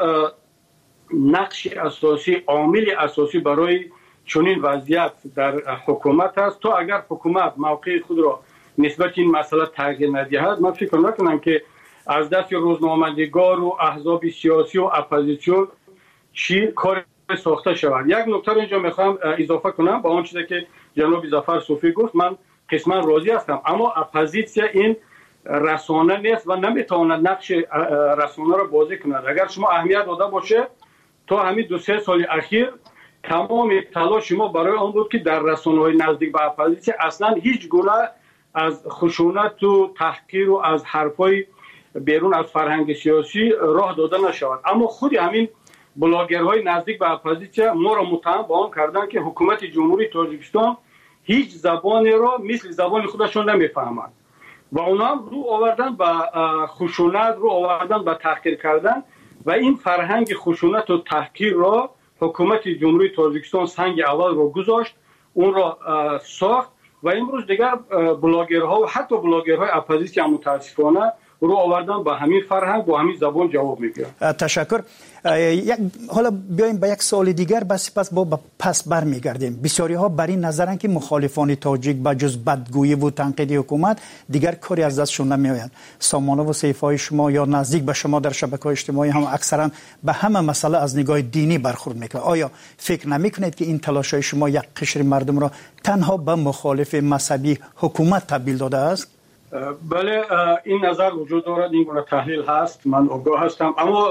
نقش اساسی، عامل اساسی برای چنین وضعیت در حکومت است. تا اگر حکومت موقع خود را نسبت این مسئله تغییر ندهد، من فکر نکنم که از دست روزنامه‌نگار و احزاب سیاسی و اپوزیسیون چی کار ساخته شود. یک نکته رو اینجا میخوام اضافه کنم با آن چیزی که جناب ظفر صوفی گفت. من قسما راضی هستم، اما اپوزیسیا این رسانه نیست و نمیتواند نقش رسانه رو بازی کند. اگر شما اهمیت داده باشه، تا همین 2-3 سال اخیر تمام تلاش ما برای آن بود که در رسانه‌های نزدیک به اپوزیسیا اصلا هیچ گونه از خشونت و تحقیر و از حرفای بیرون از فرهنگ سیاسی راه داده نشود. اما خود همین بلاگرهای نزدیک به اپوزیسیا ما را متهم به آن کردند که حکومت جمهوری تاجیکستان هیچ زبانی را مثل زبان خودشون نمیفهمند و اونا هم رو آوردن به خشونت، رو آوردن به تحقیر کردن و این فرهنگ خشونت و تحقیر را حکومت جمهوری تاجیکستان سنگ اول را گذاشت، اون را ساخت و امروز دیگر بلاگرها و حتی بلاگرهای اپوزیسیا متاسفانه رو آوردن با همین فرهنگ و همین زبان جواب میگیرن. تشکر. حالا بیایم به یک سوال دیگر، بس پس با پس برمیگردیم. بسیاری ها بر این نظرن که مخالفان تاجیک با جز بدگویی و تنقید حکومت دیگر کاری از دستشون نمیآید. سامانه و صحیفه‌های شما یا نزدیک به شما در شبکه‌های اجتماعی هم اکثرا به همه مسئله از نگاه دینی برخورد میکنه. آیا فکر نمیکنید که این تلاش‌های شما یک قشر مردم را تنها به مخالف مذهبی حکومت تبدیل داده است؟ بله، این نظر وجود دارد، این گونه تحلیل هست، من آگاه هستم، اما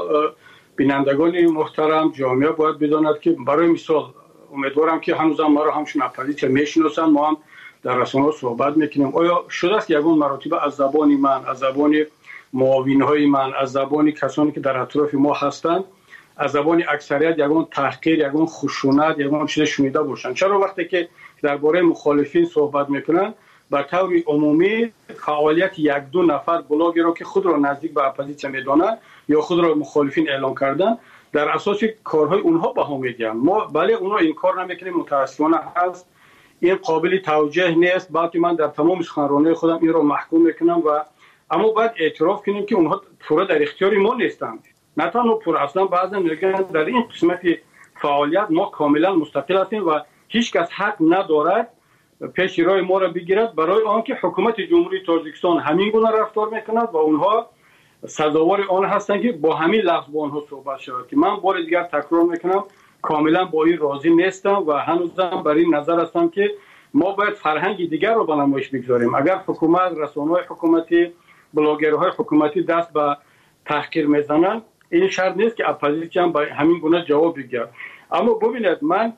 بینندگان محترم، جامعه باید بداند که برای مثال امیدوارم که هنوزم ما را همچون اپوزیسیا میشناسن، ما هم در رسانه‌ها صحبت میکنیم. آیا شده است یگان مراتب از زبان من، از زبان معاونهای من، از زبان کسانی که در اطراف ما هستند، از زبان اکثریت یگان تحقیر، یگان خشونت، یگان چیز شنیده باشن؟ چرا وقتی که درباره مخالفین صحبت میکنن به طور عمومی فعالیت 1-2 نفر بلاگر را که خود را نزدیک به اپوزیسیا میدانند یا خود را مخالفین اعلام کردن در اساس کارهای اونها بها میگن؟ ما بله اونها این کار نمیکنیم، متاسفانه هست، این قابل توجیه نیست، بلکه من در تمام سخنرانی خودم این را محکوم میکنم و اما باید اعتراف کنیم که اونها پورا در اختیار ما نیستند. نه تنها پورا، اصلا بعضا میگن در این قسمت فعالیت ما کاملا مستقل هستیم و هیچ کس حق ندارد پیش روی ما را بگیرد، برای آنکه حکومت جمهوری تاجیکستان همین گونه رفتار میکند و اونها سزاوار آن هستند که با همین لفظ با آنها صحبت شود. که من بار دیگر تکرار میکنم کاملا با این راضی نیستم و هنوزم بر این نظر هستم که ما باید فرهنگ دیگر رو به نمایش بگذاریم. اگر حکومت، رسانه‌های حکومتی، بلاگرهای حکومتی دست به تحقیر میزنن، این شرط نیست که اپوزیسیا هم به همین گونه جواب بگیرد. اما ببینید، من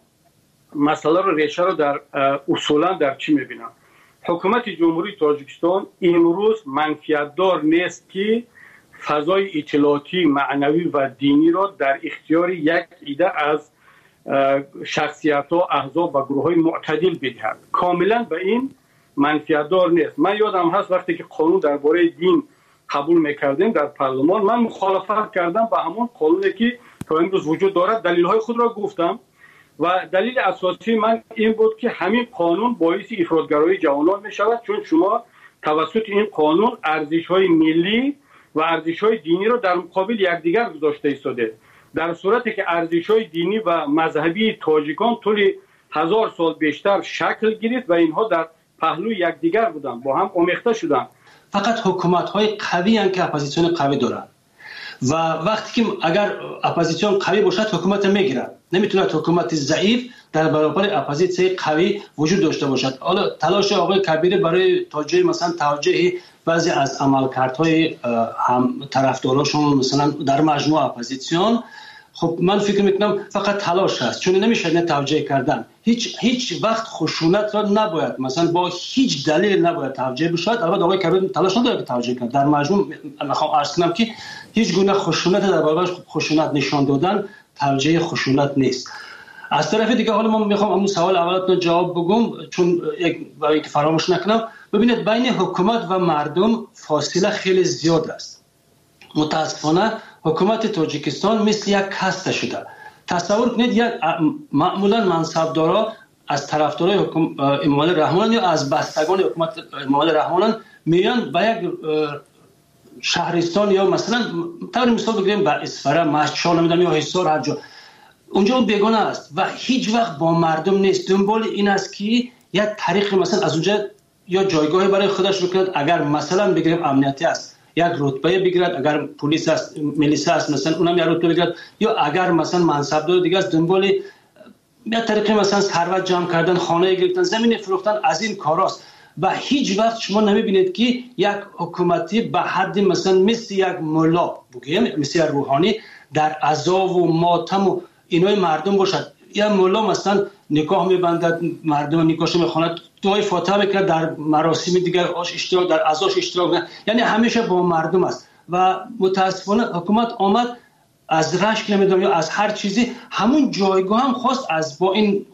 مسئله رو ریشه رو در اصولا در چی میبینم؟ حکومت جمهوری تاجیکستان امروز منفیت دار نیست که فضای اطلاعاتی، معنوی و دینی را در اختیار یک عده از شخصیت‌ها، احزاب و گروه‌های معتدل بدهد. کاملا به این منفیت دار نیست. من یادم هست وقتی که قانون درباره دین قبول میکردیم در پارلمان، من مخالفت کردم با همون قانونی که تا امروز وجود دارد، دلیل‌های خود را گفتم و دلیل اساسی من این بود که همین قانون باعث افراطگرایی جوانان می شود، چون شما توسط این قانون ارزش‌های ملی و ارزش‌های دینی را در مقابل یکدیگر گذاشته ایستاده، در صورتی که ارزش‌های دینی و مذهبی تاجیکان طول 1000 سال بیشتر شکل گرفت و اینها در پهلوی یکدیگر بودند، با هم آمیخته شدند. فقط حکومت‌های قوی هستند که اپوزیسیون قوی دارند و وقتی که اگر اپوزیسیون قوی باشد حکومت میگیرد، نمیتونه حکومت ضعیف در برابر اپوزیسیون قوی وجود داشته باشد. حالا تلاش آقای کبیر برای توجیه مثلا توجیه بعضی از عملکردهای هم طرفداراشون مثلا در مجموع اپوزیسیون، خب من فکر میکنم فقط تلاش هست، چون نمیشه نه توجیه کردن. هیچ وقت خشونت را نباید مثلا با هیچ دلیل نباید توجیه بشه. البته آقای کبیر تلاش نداره که توجیه کنه. در مجموع میخوام عرض کنم که هیچ گونه خشونت در برابر خشونت نشان دادن توجیه خشونت نیست. از طرف دیگه حالا من میخوام همون سوال اولتون جواب بگم، چون برای اینکه فراموش نکنم. ببینید، بین حکومت و مردم فاصله خیلی زیاد است. متاسفانه حکومت تاجیکستان مثل یک کاسته شده. تصور کنید یک معمولا منصبدارا از طرفدارای امام علی رحمان یا از بستگان حکومت امام علی رحمان میان به یک شهرستان یا مثلا طور مثال بگیریم به اسفره، مشهد، نمیدونم یا حصار، هر جا، اونجا اون بیگانه است و هیچ وقت با مردم نیست. دنبال این است که یک طریق مثلا از اونجا یا جایگاهی برای خودش بکنه. اگر مثلا بگیریم امنیتی است، یک رتبه بگیرد، اگر پلیس است میلیسا است مثلا اونم یک رتبه بگیرد، یا اگر مثلا منصبدار دیگه است دنبال به طریق مثلا ثروت جمع کردن، خانه گرفتن، زمین فروختن، از این کاراست. و هیچ وقت شما نمیبینید که یک حکومتی به حد مثلا مثل یک مولا بگیم، مثل یک روحانی در عذاب و ماتم و اینای مردم باشد. یا مولا مثلا نکاح میبندد، مردم نکاحش میخواند، دعای فاتحه میکنه، در مراسم دیگر اشتراک، در عزاش اشتراک میکنه، یعنی همیشه با مردم است. و متاسفانه حکومت آمد از رشک نمیدونم یا از هر چیزی همون جایگاه هم خواست از با این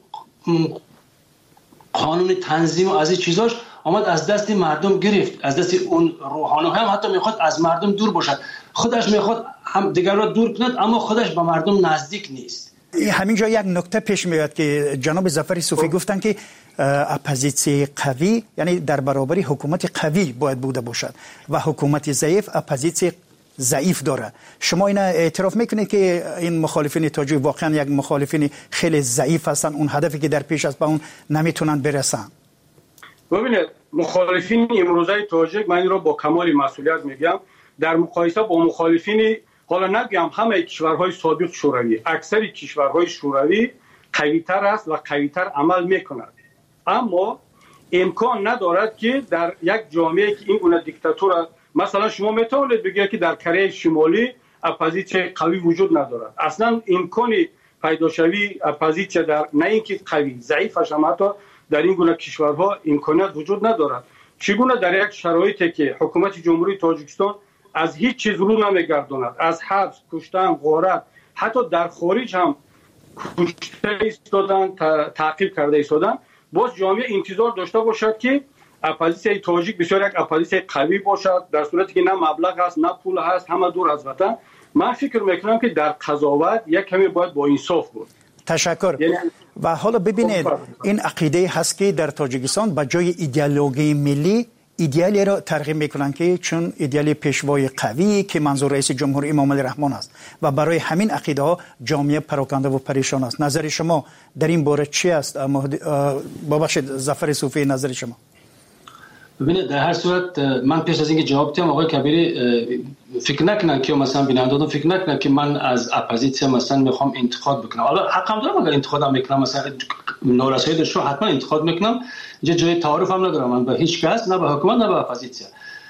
قانون تنظیم و از این چیزاش آمد از دست مردم گرفت، از دست اون روحانی هم حتی میخواد از مردم دور باشد، خودش میخواد هم دیگر را دور کند اما خودش به مردم نزدیک نیست. همینجا یک نکته پیش میاد که جناب ظفر صوفی گفتن که اپوزیسیون قوی یعنی در برابر حکومت قوی باید بوده باشد و حکومت ضعیف اپوزیسیون ضعیف داره. شما اینا اعتراف میکنید که این مخالفین تاجیک واقعا یک مخالفین خیلی ضعیف هستن، اون هدفی که در پیش است به اون نمیتونن برسن؟ ببینید مخالفین امروزه تاجیک، من این رو با کمال مسئولیت میگم، در مقایسه با مخالفین حالا نگم همه کشورهای سابق شوروی، اکثر کشورهای شوروی قوی‌تر است و قوی‌تر عمل میکند، اما امکان ندارد که در یک جامعه که این گونه دیکتاتور، مثلا شما میتونید بگید که در کره شمالی اپوزیسیون قوی وجود ندارد، اصلا امکانی پیدا شوی اپوزیسیون در نه اینکه قوی، ضعیفش هم حتی در این گونه کشورها امکانات وجود ندارد. چگونه در یک شرایطی که حکومت جمهوری تاجیکستان از هیچ چیز رو نمیگرداند، از حبس، کشتن، غارت، حتی در خارج هم کشته ایستادن، تعقیب کرده ایستادن، باز جامعه انتظار داشته باشد که اپوزیسیون تاجیک بسیار یک اپوزیسیون قوی باشد، در صورتی که نه مبلغ هست نه پول هست، همه دور از وطن. من فکر میکنم که در قضاوت یک کمی باید با انصاف بود. تشکر. و حالا ببینید این عقیده هست که در تاجیکستان به جای ایدئولوژی ملی ایدئالی را ترغیب میکنن که چون ایدئال پیشوای قوی که منظور رئیس جمهور امام علی رحمان است و برای همین عقیده ها جامعه پراکنده و پریشان است. نظر شما در این باره چی است؟ ببخشید ظفر صوفی، نظر شما؟ ببینید در هر صورت من پیش از اینکه جواب بدم آقای کبیری فکر نکنن که مثلا بینندگان فکر نکنن که من از اپوزیسیون مثلا میخوام انتقاد بکنم. حالا حقم دارم اگر انتقادم میکنم، مثلا نارسایی داشته حتما انتقاد میکنم، اینجا جای تعارف هم ندارم من به هیچ کس، نه به حکومت نه به اپوزیسیون.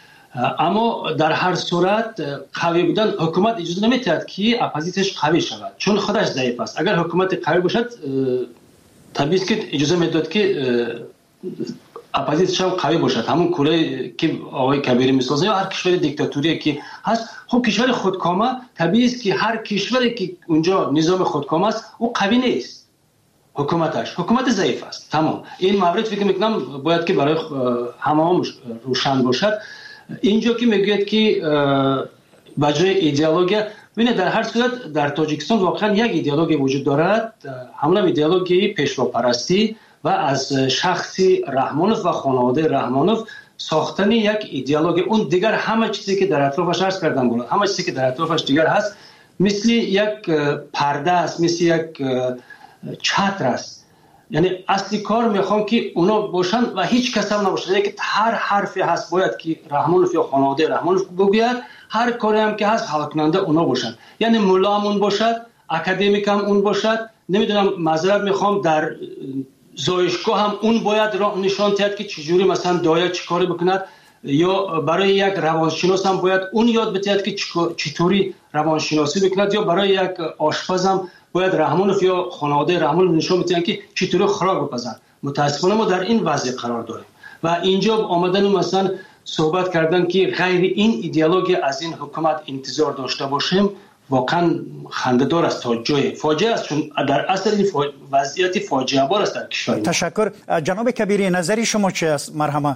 اما در هر صورت قوی بودن حکومت اجازه نمیدهد که اپوزیسیونش قوی شود چون خودش ضعیف است. اگر حکومت قوی باشد طبیعی است که اجازه میداد که اپوزیسیون قوی باشد. همون کره که آقای کبیری مثال یا هر کشور دیکتاتوری که هست، خب کشور خودکامه طبیعی است که هر کشوری که اونجا نظام خودکامه است او قوی نیست، حکومت ضعیف است. تمام این مورد فکر میکنم باید که برای همه روشن باشد. اینجا که میگوید که بجای ایدئولوژی، ببینید در هر صورت در تاجیکستان واقعا یک ایدئولوژی وجود دارد، همون ایدئولوژی پیشواپرستی و از شخصی رحمانوف و خانواده رحمانوف ساختن یک ایدئولوژی. اون دیگر همه چیزی که در اطرافش عرض کردم بود، همه چیزی که در اطرافش دیگر هست مثل یک پرده است، مثل یک چتر است. یعنی اصلی کار میخوام که اونا باشن و هیچ کس هم نباشه، یعنی که هر حرفی هست باید که رحمانوف یا خانواده رحمانوف بگوید، هر کاری هم که هست حل کننده اونا باشن. یعنی مولا هم اون باشد، اکادمیک هم اون باشد، نمیدونم معذرت میخوام در زایشگاه هم اون باید نشان دهد که چجوری مثلا دایا چی کاری بکند، یا برای یک روانشناس هم باید اون یاد بدهد که چطوری روانشناسی بکند، یا برای یک آشپز هم باید رحمانوف یا خانواده رحمانوف نشان بدهند که چطوری خوراک بپزند. متاسفانه ما در این وضع قرار داریم و اینجا آمدن مثلا صحبت کردن که غیر این ایدئولوژی از این حکومت انتظار داشته باشیم واقعا خنده‌دار است، تا جای فاجعه است، چون در اصل این وضعیت فاجعه بار است در کشور. تشکر. جناب کبیری نظری شما چه است؟ مرحبا.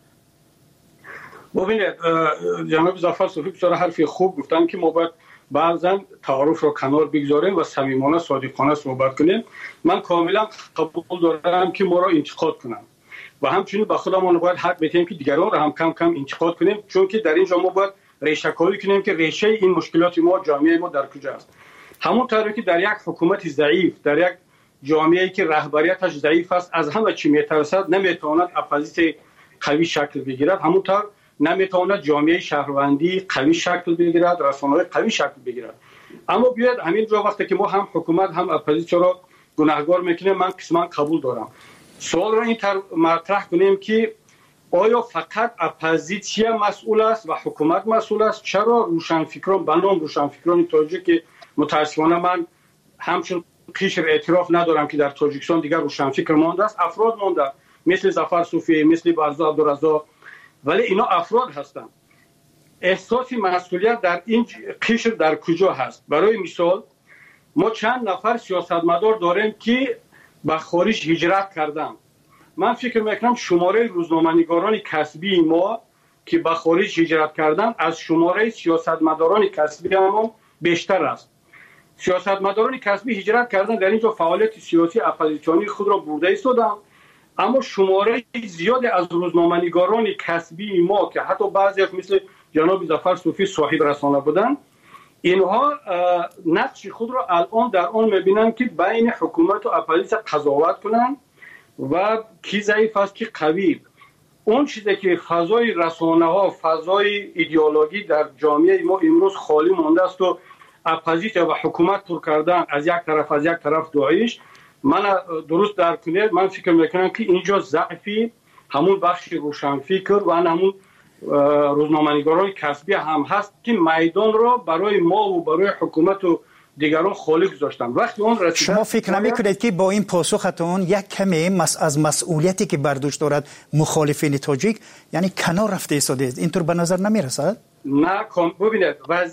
ببینید جناب ظفر صوفی بسیار حرفی خوب گفتن که ما باید بعضا تعارف رو کنار بگذاریم و صمیمانه صادقانه صحبت کنیم. من کاملا قبول دارم که ما را انتقاد کنن و همچنین به خودمون باید حق بدیم که دیگران را هم کم کم انتقاد کنیم، چون که در اینجا ما باید ریشه کاری کنیم که ریشه این مشکلات ما جامعه ما در کجا است. همون طوری که در یک حکومت ضعیف، در یک جامعه‌ای که رهبریتش ضعیف است، از همه چی میترسد، نمیتواند اپوزیسیون قوی شکل بگیرد، همونطور نمیتونه جامعه شهروندی قوی شکل بگیرد، رسانه‌های قوی شکل بگیرد. اما بیاید همینجا وقتی که ما هم حکومت هم اپوزیسیون را گناهکار میکنیم، من قسما قبول دارم. سوال را این مطرح کنیم که آیا فقط اپوزیسیون مسئول است و حکومت مسئول است؟ چرا روشنفکران به نام روشنفکران تاجیک که متاسفانه من همچون قشر اعتراف ندارم که در تاجیکستان دیگر روشنفکر مانده است، افراد مانده مثل ظفر صوفی، مثل بارزا عبدالرزاق، ولی اینا افراد هستند. احساس مسئولیت در این قشر در کجا هست؟ برای مثال ما چند نفر سیاستمدار داریم که به خارج هجرت کردن. من فکر میکنم شماره روزنامه‌نگاران کسبی ما که به خارج هجرت کردن از شماره سیاستمداران کسبی ما بیشتر است. سیاستمداران کسبی هجرت کردن، در اینجا فعالیت سیاسی اپوزیسیونی خود را برده ایستادن، اما شماره زیادی از روزنامه‌نگاران کسبی ما که حتی بعضی مثل جناب ظفر صوفی صاحب رسانه بودن، اینها نقش خود را الان در آن میبینن که بین حکومت و اپوزیسیون قضاوت کنن و کی ضعیف است کی قوی. اون چیزی که فضای رسانه ها، فضای ایدئولوژی در جامعه ما امروز خالی مانده است و اپوزیسیون و حکومت پر کردن از یک طرف داعش، من درست درک کنید، من فکر میکنم که اینجا ضعفی همون بخش روشنفکر و همون روزنامه‌نگاران کسبی هم هست که میدان را برای ما و برای حکومت و دیگران خالی گذاشتن. وقتی اون رسیدن، شما فکر نمی‌کنید که با این پاسختون یک کمی از مسئولیتی که بر دوش دارد مخالفین تاجیک یعنی کنار رفته ایستاده، اینطور به نظر نمی‌رسد؟ نه، ببینید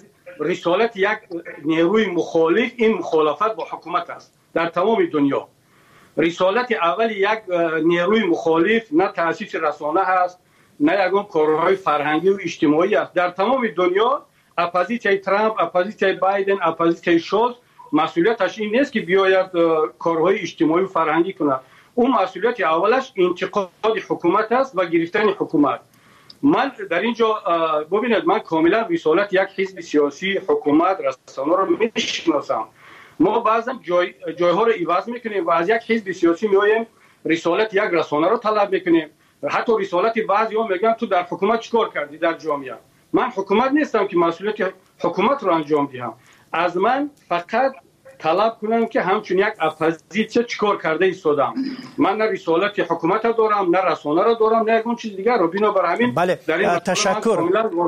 رسالت یک نیروی مخالف این مخالفت با حکومت است در تمام دنیا. رسالت اول یک نیروی مخالف نه تأسیس رسانه هست، نه یکم کارهای فرهنگی و اجتماعی است. در تمام دنیا اپوزیسیون ترامپ، اپوزیسیون بایدن، اپوزیسیون شولز مسئولیتش این نیست که بیاید کارهای اجتماعی و فرهنگی کنه. اون مسئولیت اولش انتقاد حکومت است و گرفتن حکومت. من در اینجا ببینید، من کاملا رسالت یک حزب سیاسی، حکومت، رسانه رو میشناسم. ما بعضا جایها رو عوض میکنیم و از یک حزب سیاسی میایم رسالت یک رسانه رو طلب میکنیم. حتی رسالت بعضی‌ها میگن تو در حکومت چیکار کردی در جامعه. من حکومت نیستم که مسئولیت حکومت رو انجام دهم. از من فقط طلب کنن که همچون یک اپوزیسیون چیکار کرده ایستادم. من نه رسالت حکومت دارم، نه رسانه را دارم، نه اون چیز دیگر رو. بنابر همین در این تشکر.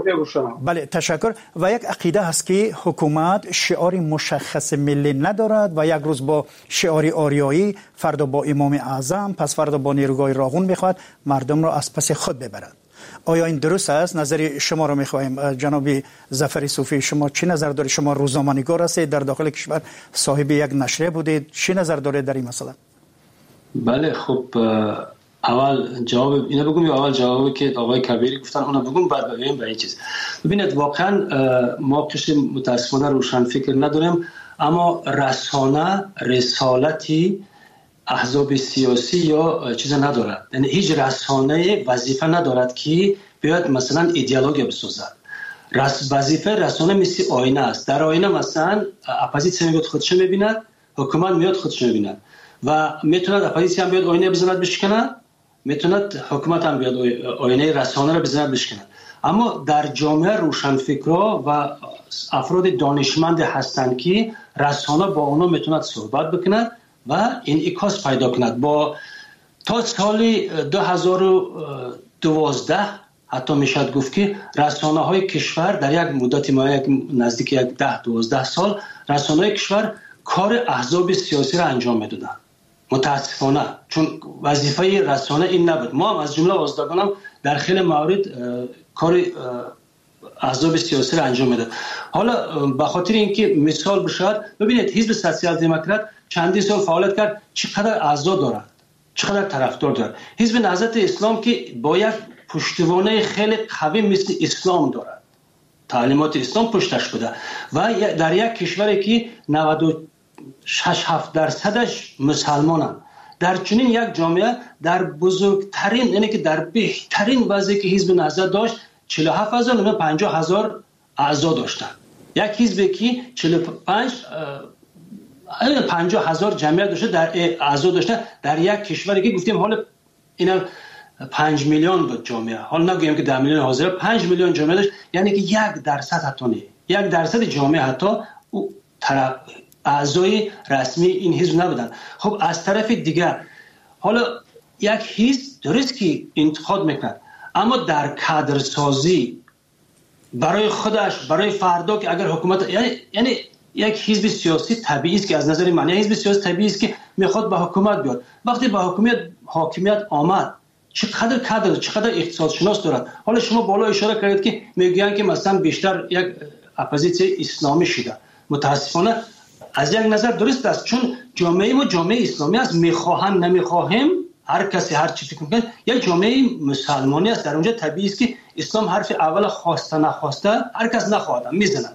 بله تشکر. و یک عقیده هست که حکومت شعار مشخص ملی ندارد و یک روز با شعار آریایی، فردا با امام اعظم، پس فردا با نیروگاه راغون میخواد مردم را از پس خود ببرد. آیا این درست است؟ نظر شما را میخواهیم. جناب ظفر صوفی، شما چی نظر دارید؟ شما روزنامه‌نگار هستید، در داخل کشور صاحب یک نشریه بودید، چی نظر دارید در این مسئله؟ بله، خب اول جواب اینا بگم یا اول جوابی که آقای کبیری گفتن اونا بگم، بعد بگیم به این چیز. ببینید واقعا ما قشر متاسفانه روشن فکر نداریم، اما رسانه رسالتی احزاب سیاسی یا چیز ندارد. یعنی هیچ رسانه وظیفه ندارد که بیاد مثلا ایدئولوژی بسازد. وظیفه رسانه مثل آینه است. در آینه مثلا اپوزیسیون میاد خودش میبیند، حکومت میاد خودش میبیند و میتوند اپوزیسیون بیاد آینه بزند بشکنه، میتوند حکومت هم بیاد آینه رسانه را بزند بشکنه. اما در جامعه روشنفکرا و افراد دانشمند هستند که رسانه با اونا میتوند صحبت بکند و انعکاس پیدا کند. با تا سال 2012 حتی میشد گفت که رسانه های کشور در یک مدت نزدیک 10-12 سال رسانه های کشور کار احزاب سیاسی را انجام میدادند. متاسفانه، چون وظیفه رسانه این نبود. ما هم از جمله آزادگان در خیلی موارد کار احزاب سیاسی را انجام میداد. حالا به خاطر اینکه مثال بشود، ببینید حزب سوسیال دموکرات چندین سال فعالیت کرد، چقدر اعضا دارد، چقدر طرفدار دارد. حزب نهضت اسلام که با یک پشتوانه خیلی قوی مثل اسلام دارد، تعلیمات اسلام پشتش بوده و در یک کشوری که 96-7% مسلمانند، در چنین یک جامعه در بزرگترین، یعنی که در بهترین وضعی که حزب نهضت داشت 47,000 و 50,000 اعضا داشتند. یک حزبی که 50,000 جمعیت داشته، در اعضا داشته، در یک کشوری که گفتیم حالا اینا 5 میلیون بود جامعه، حالا نگویم که 10 میلیون حاضر، 5 میلیون جامعه داشت، یعنی که 1% حتی نه، 1% جامعه حتی اعضای رسمی این حزب نبودن. خب از طرف دیگر حالا یک حزب درست که انتخاب میکند، اما در کادر سازی برای خودش، برای فردا که اگر حکومت، یعنی یک حزب سیاسی طبیعی است که از نظر من حزب سیاسی طبیعی است که میخواد به حکومت بیاد. وقتی به حاکمیت آمد چقدر کادر، چقدر اقتصاد شناس دارد. حالا شما بالا اشاره کردید که میگویند که مثلا بیشتر یک اپوزیسیون اسلامی شده. متاسفانه از یک نظر درست است، چون جامعه ما جامعه اسلامی است، میخواهیم نمیخواهیم هر کسی هر چی فکر میکنه یک جامعه مسلمانی است. در اونجا طبیعی است که اسلام حرف اول خواسته نخواسته هر کس نخواهد میزنه.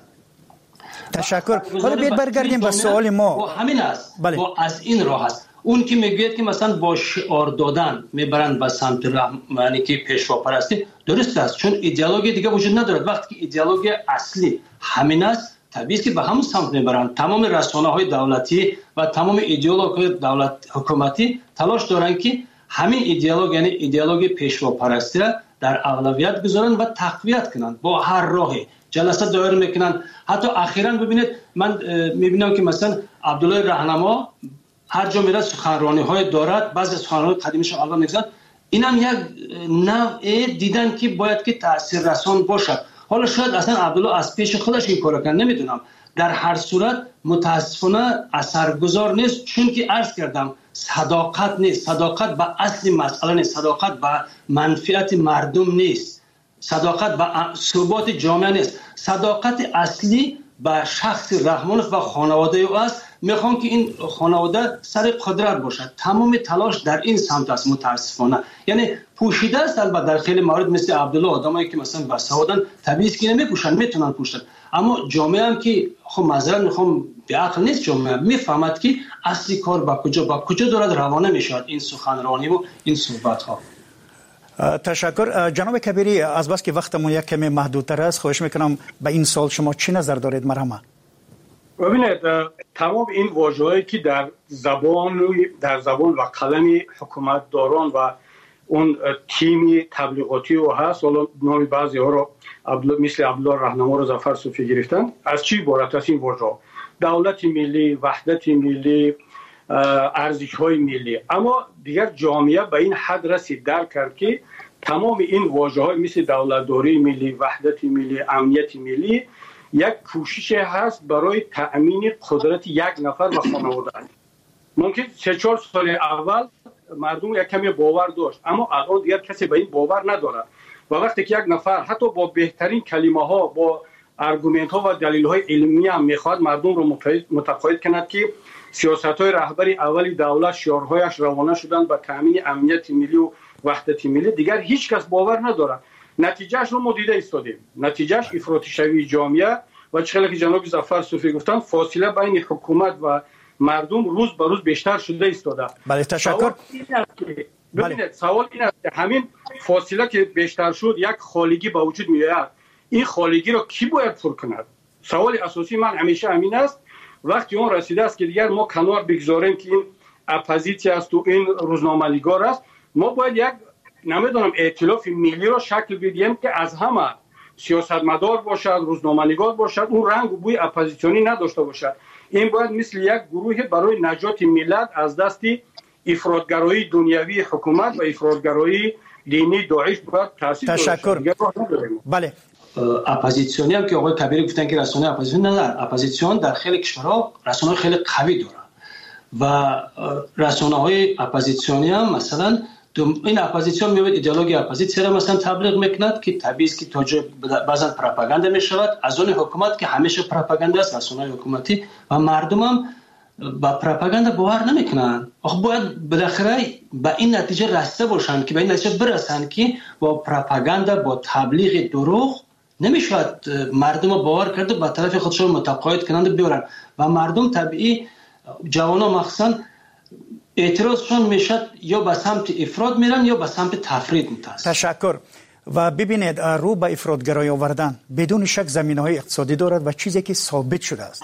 تشکر. حالا بیاید برگردیم به سوال ما. همین است. بله. با از این راه است. اون که میگوید که مثلا با شعار دادن میبرند به سمت یعنی که پیشوا پرستی، درست است، چون ایدئولوژی دیگه وجود ندارد. وقتی که ایدئولوژی اصلی همین است، طبیعی است که به همون سمت میبرند. تمام رسانه‌های دولتی و تمام ایدئولوژی دولت حکومتی تلاش دارند که همین ایدئولوژی یعنی ایدئولوژی پیشوا پرستی را در اولویت بذارند و تقویت کنند با هر راهی. جلسه دایر میکنند. حتی اخیراً ببینید من میبینم که مثلا عبدالله راهنما هر جا میره سخنرانی های دارد، بعضی سخنرانی قدیمیش الان میگذارن، این هم یک نوع دیدن که باید که تاثیر رسان باشد. حالا شاید اصلا عبدالله از پیش خودش این کارو کنه، نمیدونم. در هر صورت متاسفانه اثرگذار نیست، چون که عرض کردم صداقت نیست، صداقت به اصل مسئله نیست، صداقت به منفعت مردم نیست، صداقت به ثبات جامعه نیست، صداقت اصلی به شخص رحمانov و خانواده او است. میخوان که این خانواده سر قدرت باشد. تمام تلاش در این سمت است. متاسفانه یعنی پوشیده است. البته در خیلی موارد مثل عبدالله آدمایی که مثلا بسوادن طبیعی است که نمیپوشن، میتونن پوشن، اما جامعه هم که خب معذرت میخوام به عقل نیست، جامعه میفهمد که اصلی کار با کجا دارد روانه میشود این سخنرانی و این صحبت ها. تشکر. جناب کبیری، از بس که وقتمون یک کمی محدودتر است، خواهش میکنم به این سال شما چی نظر دارید؟ مرحمه. ببینید تمام این واژه‌هایی که در زبان و قلم حکومتداران و اون تیم تبلیغاتی و هست، حالا نام بعضی ها رو مثل عبدالله راهنما رو ظفر صوفی گرفتن، از چی عبارت است این واژه‌ها؟ دولت ملی، وحدت ملی، ارزش‌های ملی. اما دیگر جامعه به این حد رسید درک کرد که تمام این واژه‌های مثل دولتداری ملی، وحدت ملی، امنیت ملی یک کوشش هست برای تأمین قدرت یک نفر و خانواده. ممکن 3-4 سال اول مردم یک کمی باور داشت، اما الان دیگر کسی به این باور نداره. و وقتی که یک نفر حتی با بهترین کلمه ها، با ارگومنت ها و دلیل های علمی هم میخواد مردم رو متقاعد کند که سیاست های رهبری اولی دولت شعارهایش روانه شدن به تأمین امنیت ملی و وحدت ملی، دیگر هیچ کس باور نداره. نتیجهش رو ما دیده ایستادیم. نتیجهش افراطی شوی جامعه و چقدر که جناب ظفر صوفی گفتن فاصله بین حکومت و مردم روز به روز بیشتر شده ایستاده. بله تشکر. سوال این است که همین فاصله که بیشتر شد یک خالگی به وجود میاد. این خالگی را کی باید پر کند؟ سوال اساسی من همیشه همین است. وقتی اون رسیده است که دیگر ما کنار بگذاریم که این اپوزیسیون است و این روزنامه‌نگار است، ما باید یک نمیدونم ائتلاف ملی را شکل بدیم که از همه سیاستمدار باشد، روزنامه‌نگار باشد، اون رنگ و بوی اپوزیسیونی نداشته باشد. این باید مثل یک گروه برای نجات ملت از دست افراطگرایی دنیوی حکومت و افراطگرایی دینی داعش باید تأسیس بشه. تشکر. بله. اپوزیسیونی هم که آقای کبیری گفتن که رسانه اپوزیسیون نداره. اپوزیسیون در خیلی کشورها رسانه خیلی قوی داره و رسانه‌های اپوزیسیونی هم مثلا این اپوزیسیون میاد ایدئولوژی اپوزیسیون را مثلا تبلیغ میکند که طبیعی است که بعضا پروپاگاندا میشود از اون حکومت که همیشه پروپاگاندا است، رسانه‌های حکومتی، و مردم هم با پروپاگاندا باور نمیکنن. آخه باید بالاخره به این نتیجه رسیده باشند که به این نتیجه برسند که با پروپاگاندا، با تبلیغ دروغ نمیشود مردم باور کرد و به طرف خودشون متقاعد کنند و بیارن. و مردم طبیعی جوانان مخصوصا اعتراضشون میشد یا به سمت افراط میرن یا به سمت تفرید میتاسن. تشکر. و ببینید رو به افراطگرایی آوردن بدون شک زمینه‌های اقتصادی دارد و چیزی که ثابت شده است.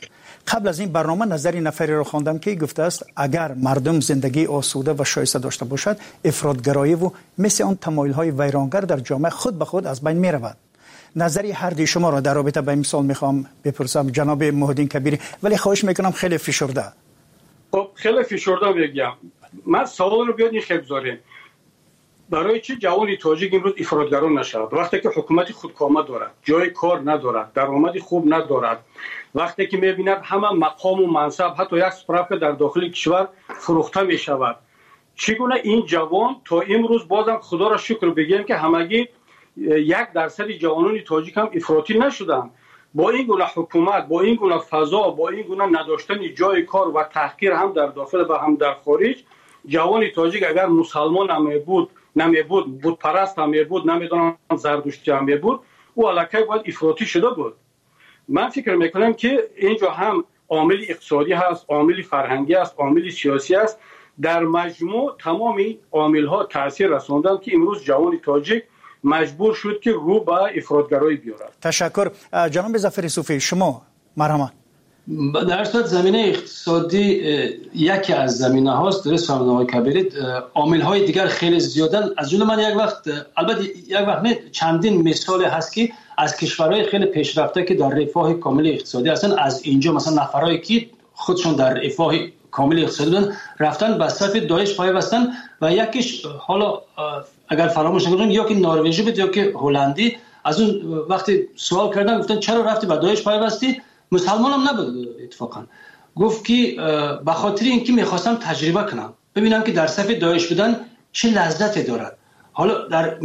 قبل از این برنامه نظری نفری رو خواندم که گفته است اگر مردم زندگی آسوده و شایسته داشته باشد، افراطگرایی و مثل آن تمایل‌های ویرانگر در جامعه خود به خود از بین می‌رود. نظری هر دوی شما را در رابطه با این سوال می‌خوام بپرسم جناب محمدین کبیری، ولی خواهش می‌کنم خیلی فشرده. خب خیلی فشرده بگم. من سوال رو بیاد این خیلی بذاریم. برای چی جوانی تاجیک امروز افراطگران نشود؟ وقتی که حکومت خودکامه دارد، جای کار ندارد، درآمد خوب ندارد، وقتی که می‌بیند همه مقام و منصب حتی یک سپراف در داخل کشور فروخته می‌شود، چگونه این جوان تا امروز بازم خدا را شکر بگیم که همگی 1% جوانان تاجیک هم افراطی نشدند. با این گونه حکومت، با این گونه فضا، با این گونه نداشتن جای کار و تحقیر هم در داخل و هم در خارج، جوان تاجیک اگر مسلمان نمی بود بود پرست هم بود، نمیدونم زردشتی هم بود، او علاقه باید افراطی شده بود. من فکر میکنم که اینجا هم عامل اقتصادی هست، عامل فرهنگی است، عامل سیاسی است. در مجموع تمامی عامل ها تاثیر رساندند که امروز جوان تاجیک مجبور شد که رو به افراطگرایی بیارد. تشکر. جناب ظفر صوفی، شما مرحمت. در صورت زمینه اقتصادی یکی از زمینه هاست، درست فرمودید آقای کبیری. عامل های دیگر خیلی زیادن، از جمله من یک وقت چندین مثال هست که از کشورهای خیلی پیشرفته که در رفاه کامل اقتصادی هستن، از اینجا مثلا نفرایی که خودشون در رفاه کامل اقتصادی بودن رفتن به صف داعش پیوستن و یکیش حالا اگر فراموش نکنیم یا که نروژی بود یا که هلندی، از اون وقتی سوال کردن گفتن چرا رفتی به داعش پیوستی؟ مسلمان هم نبود اتفاقا. گفت که به خاطر اینکه میخواستم تجربه کنم ببینم که در صف داعش بودن چه لذتی دارد. حالا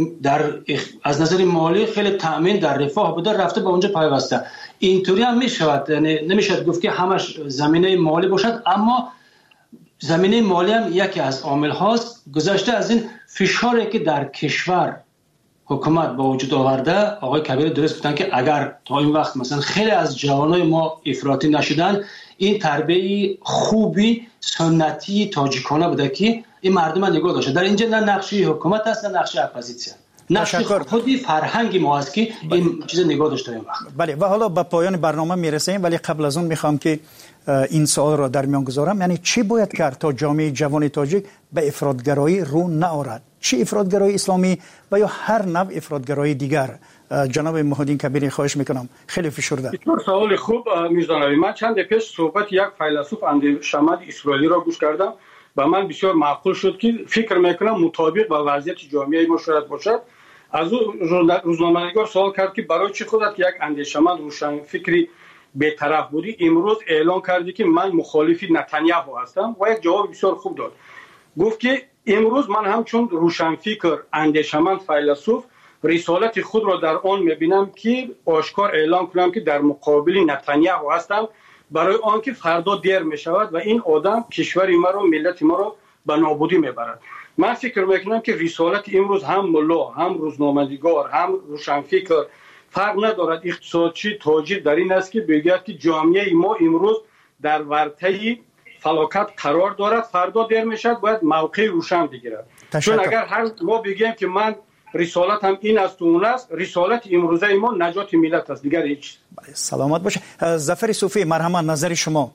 از نظر مالی خیلی تأمین در رفاه بوده، رفته به اونجا پیوسته. اینطوری هم میشود، یعنی نمیشود گفت که همش زمینه مالی باشد، اما زمینه مالی هم یکی از عامل هاست. گذشته از این فشاری که در کشور حکومت با وجود آورده، آقای کبیر درست گفتن که اگر تا این وقت مثلا خیلی از جوانای ما افراطی نشدن، این تربیت خوبی سنتی تاجیکانه بوده که این مردم نگاه داشته. در اینجا نه نقشی حکومت است نه نقشی اپوزیسیون، نقشی خودی فرهنگی ما است که این چیز نگاه داشته این وقت. بله، و حالا به پایان برنامه میرسیم، ولی قبل از اون میخوام که این سوال را در میان گذارم، یعنی چی باید کرد تا جامعه جوان تاجیک به افراطگرایی رو نآورد؟ چه افراطگرایی اسلامی و یا هر نوع افراطگرایی دیگر؟ جناب محمدین کبیری خواهش میکنم، خیلی فشرده. سوال خوب میزنم. من چند پیش صحبت یک فیلسوف اندیشمند اسرائیلی را گوش کردم و من بسیار معقول شد که فکر میکنم مطابق با وضعیت جامعه ما شاید باشد. از او روزنامه‌نگار سوال کرد که برای چی خودت که یک اندیشمند روشن فکری بی‌طرف بودی امروز اعلان کردی که من مخالف نتانیاهو هستم؟ و یک جواب بسیار خوب داد. گفت که امروز من همچون روشنفکر، اندیشمند، فیلسوف رسالت خود را در آن میبینم که آشکار اعلان کنم که در مقابل نتانیاهو هستم، برای آنکه فردا دیر میشود و این آدم کشور ما رو، ملت ما رو به نابودی میبرد. من فکر میکنم که رسالت امروز هم ملا، هم روزنامه‌نگار، هم روشنفکر فرق ندارد، اقتصادچی، تاجر، در این است که بگوید که جامعه ما امروز در ورطه فلاکت قرار دارد، فردا دیر میشد باید موقع روشن بگیرد. چون اگر هر ما بگیم که من رسالت هم این است و اون است، رسالت امروزه ما نجات ملت است، دیگر هیچ. سلامت باشه. ظفر صوفی، مرحمت، نظر شما.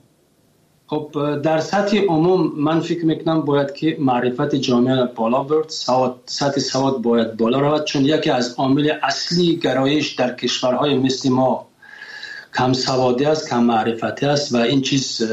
خب در سطح عموم من فکر میکنم باید که معرفت جامعه بالا برد، سطح سواد باید بالا رود، چون یکی از عامل اصلی گرایش در کشورهای مثل ما کم سوادی است، کم معرفتی است و این چیز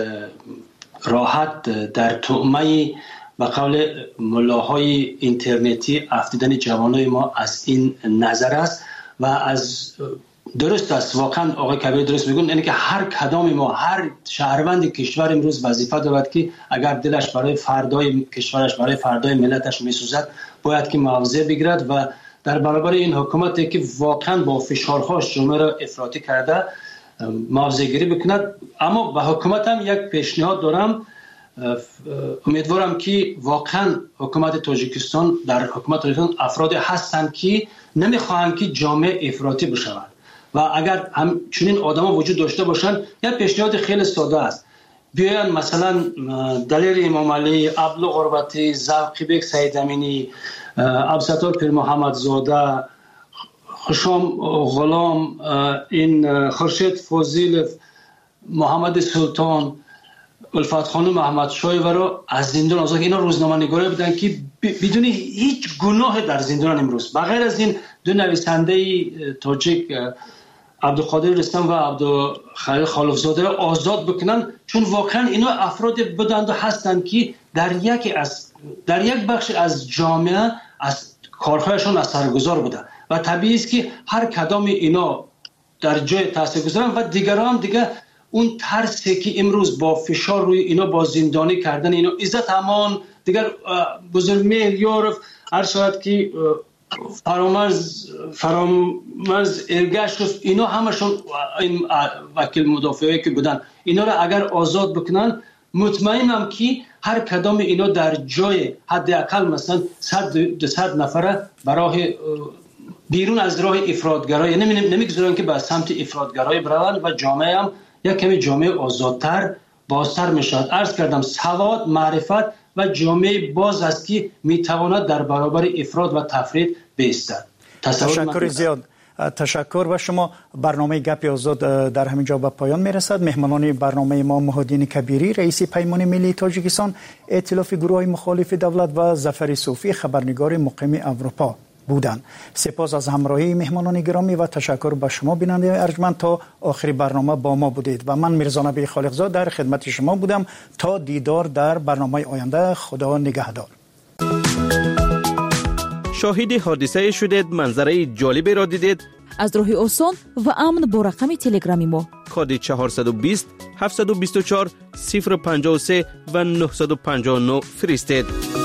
راحت در طعمه و قول ملاهای اینترنتی افتیدن جوانای ما از این نظر است و از درست است. واقعا آقای کبیر درست میگن، یعنی که هر کدام ما، هر شهروند کشور امروز وظیفه دارد که اگر دلش برای فردای کشورش، برای فردای ملتش میسوزد، باید که مواضع بگیرد و در برابر این حکومتی که واقعا با فشارهاش جامعه را افراطی کرده مواضع گیری بکند. اما به حکومت هم یک پیشنهاد دارم، امیدوارم که واقعا حکومت تاجیکستان، در حکومت تاجیکستان افرادی هستند که نمیخواهند که جامعه افراطی بشود و اگر همچنین آدما وجود داشته باشند، یک پیشنهاد خیلی ساده است، بیاین مثلا دلیر امام علی، ابلو غربتی، ذوقی بیگ سید امینی، عبدالستار پیر محمد زاده، خشام غلام، این خورشید فضیل، محمد سلطان، الفت خانم محمد شای و رو از زندان آزاد. اینا روزنامه‌نگارا بودن که بدون هیچ گناه در زندان امروز. بغیر از این دو نویسنده تاجیک عبدالقادر رستم و عبدالخلیل خالقزاده را آزاد بکنن، چون واقعا اینا افراد بودند و هستند که در یک بخش از جامعه از کارهایشان اثرگذار بوده و طبیعی است که هر کدام اینا در جای تاثیرگذارن و دیگران هم دیگه اون ترسی که امروز با فشار روی اینا با زندانی کردن اینا عزت امان دیگر بزرگمهر یارف هر ساعت که فرامرز ارگشت اینا همشون این وکیل مدافعی که بودن اینا را اگر آزاد بکنن مطمئنم که هر کدام اینا در جای حداقل مثلا 100 نفره برای بیرون از راه افراطگرایی، یعنی نمیگذارن که به سمت افراطگرایی بروند و جامعه هم یک کمی جامعه آزادتر بازتر میشود. عرض کردم سواد، معرفت و جامعه باز است که میتواند در برابر افراط و تفرید بایستد. تشکر زیاد. تشکر و شما. برنامه گپ آزاد در همین جا به پایان میرسد. مهمانان برنامه ما محمدین کبیری رئیس پیمان ملی تاجیکستان، ائتلاف گروه‌های مخالف دولت و ظفر صوفی خبرنگار مقیم اروپا بودند. سپاس از همراهی مهمانان گرامی و تشکر به شما بیننده ارجمند تا آخری برنامه با ما بودید و من میرزا نبی خالقزاد در خدمت شما بودم. تا دیدار در برنامه آینده، خدا نگهدار. شاهد حادثه شدید، منظره جالبی را دیدید؟ از راه آسان و امن با رقم تلگرامی ما کد 420 724 053 و 959 فرستید.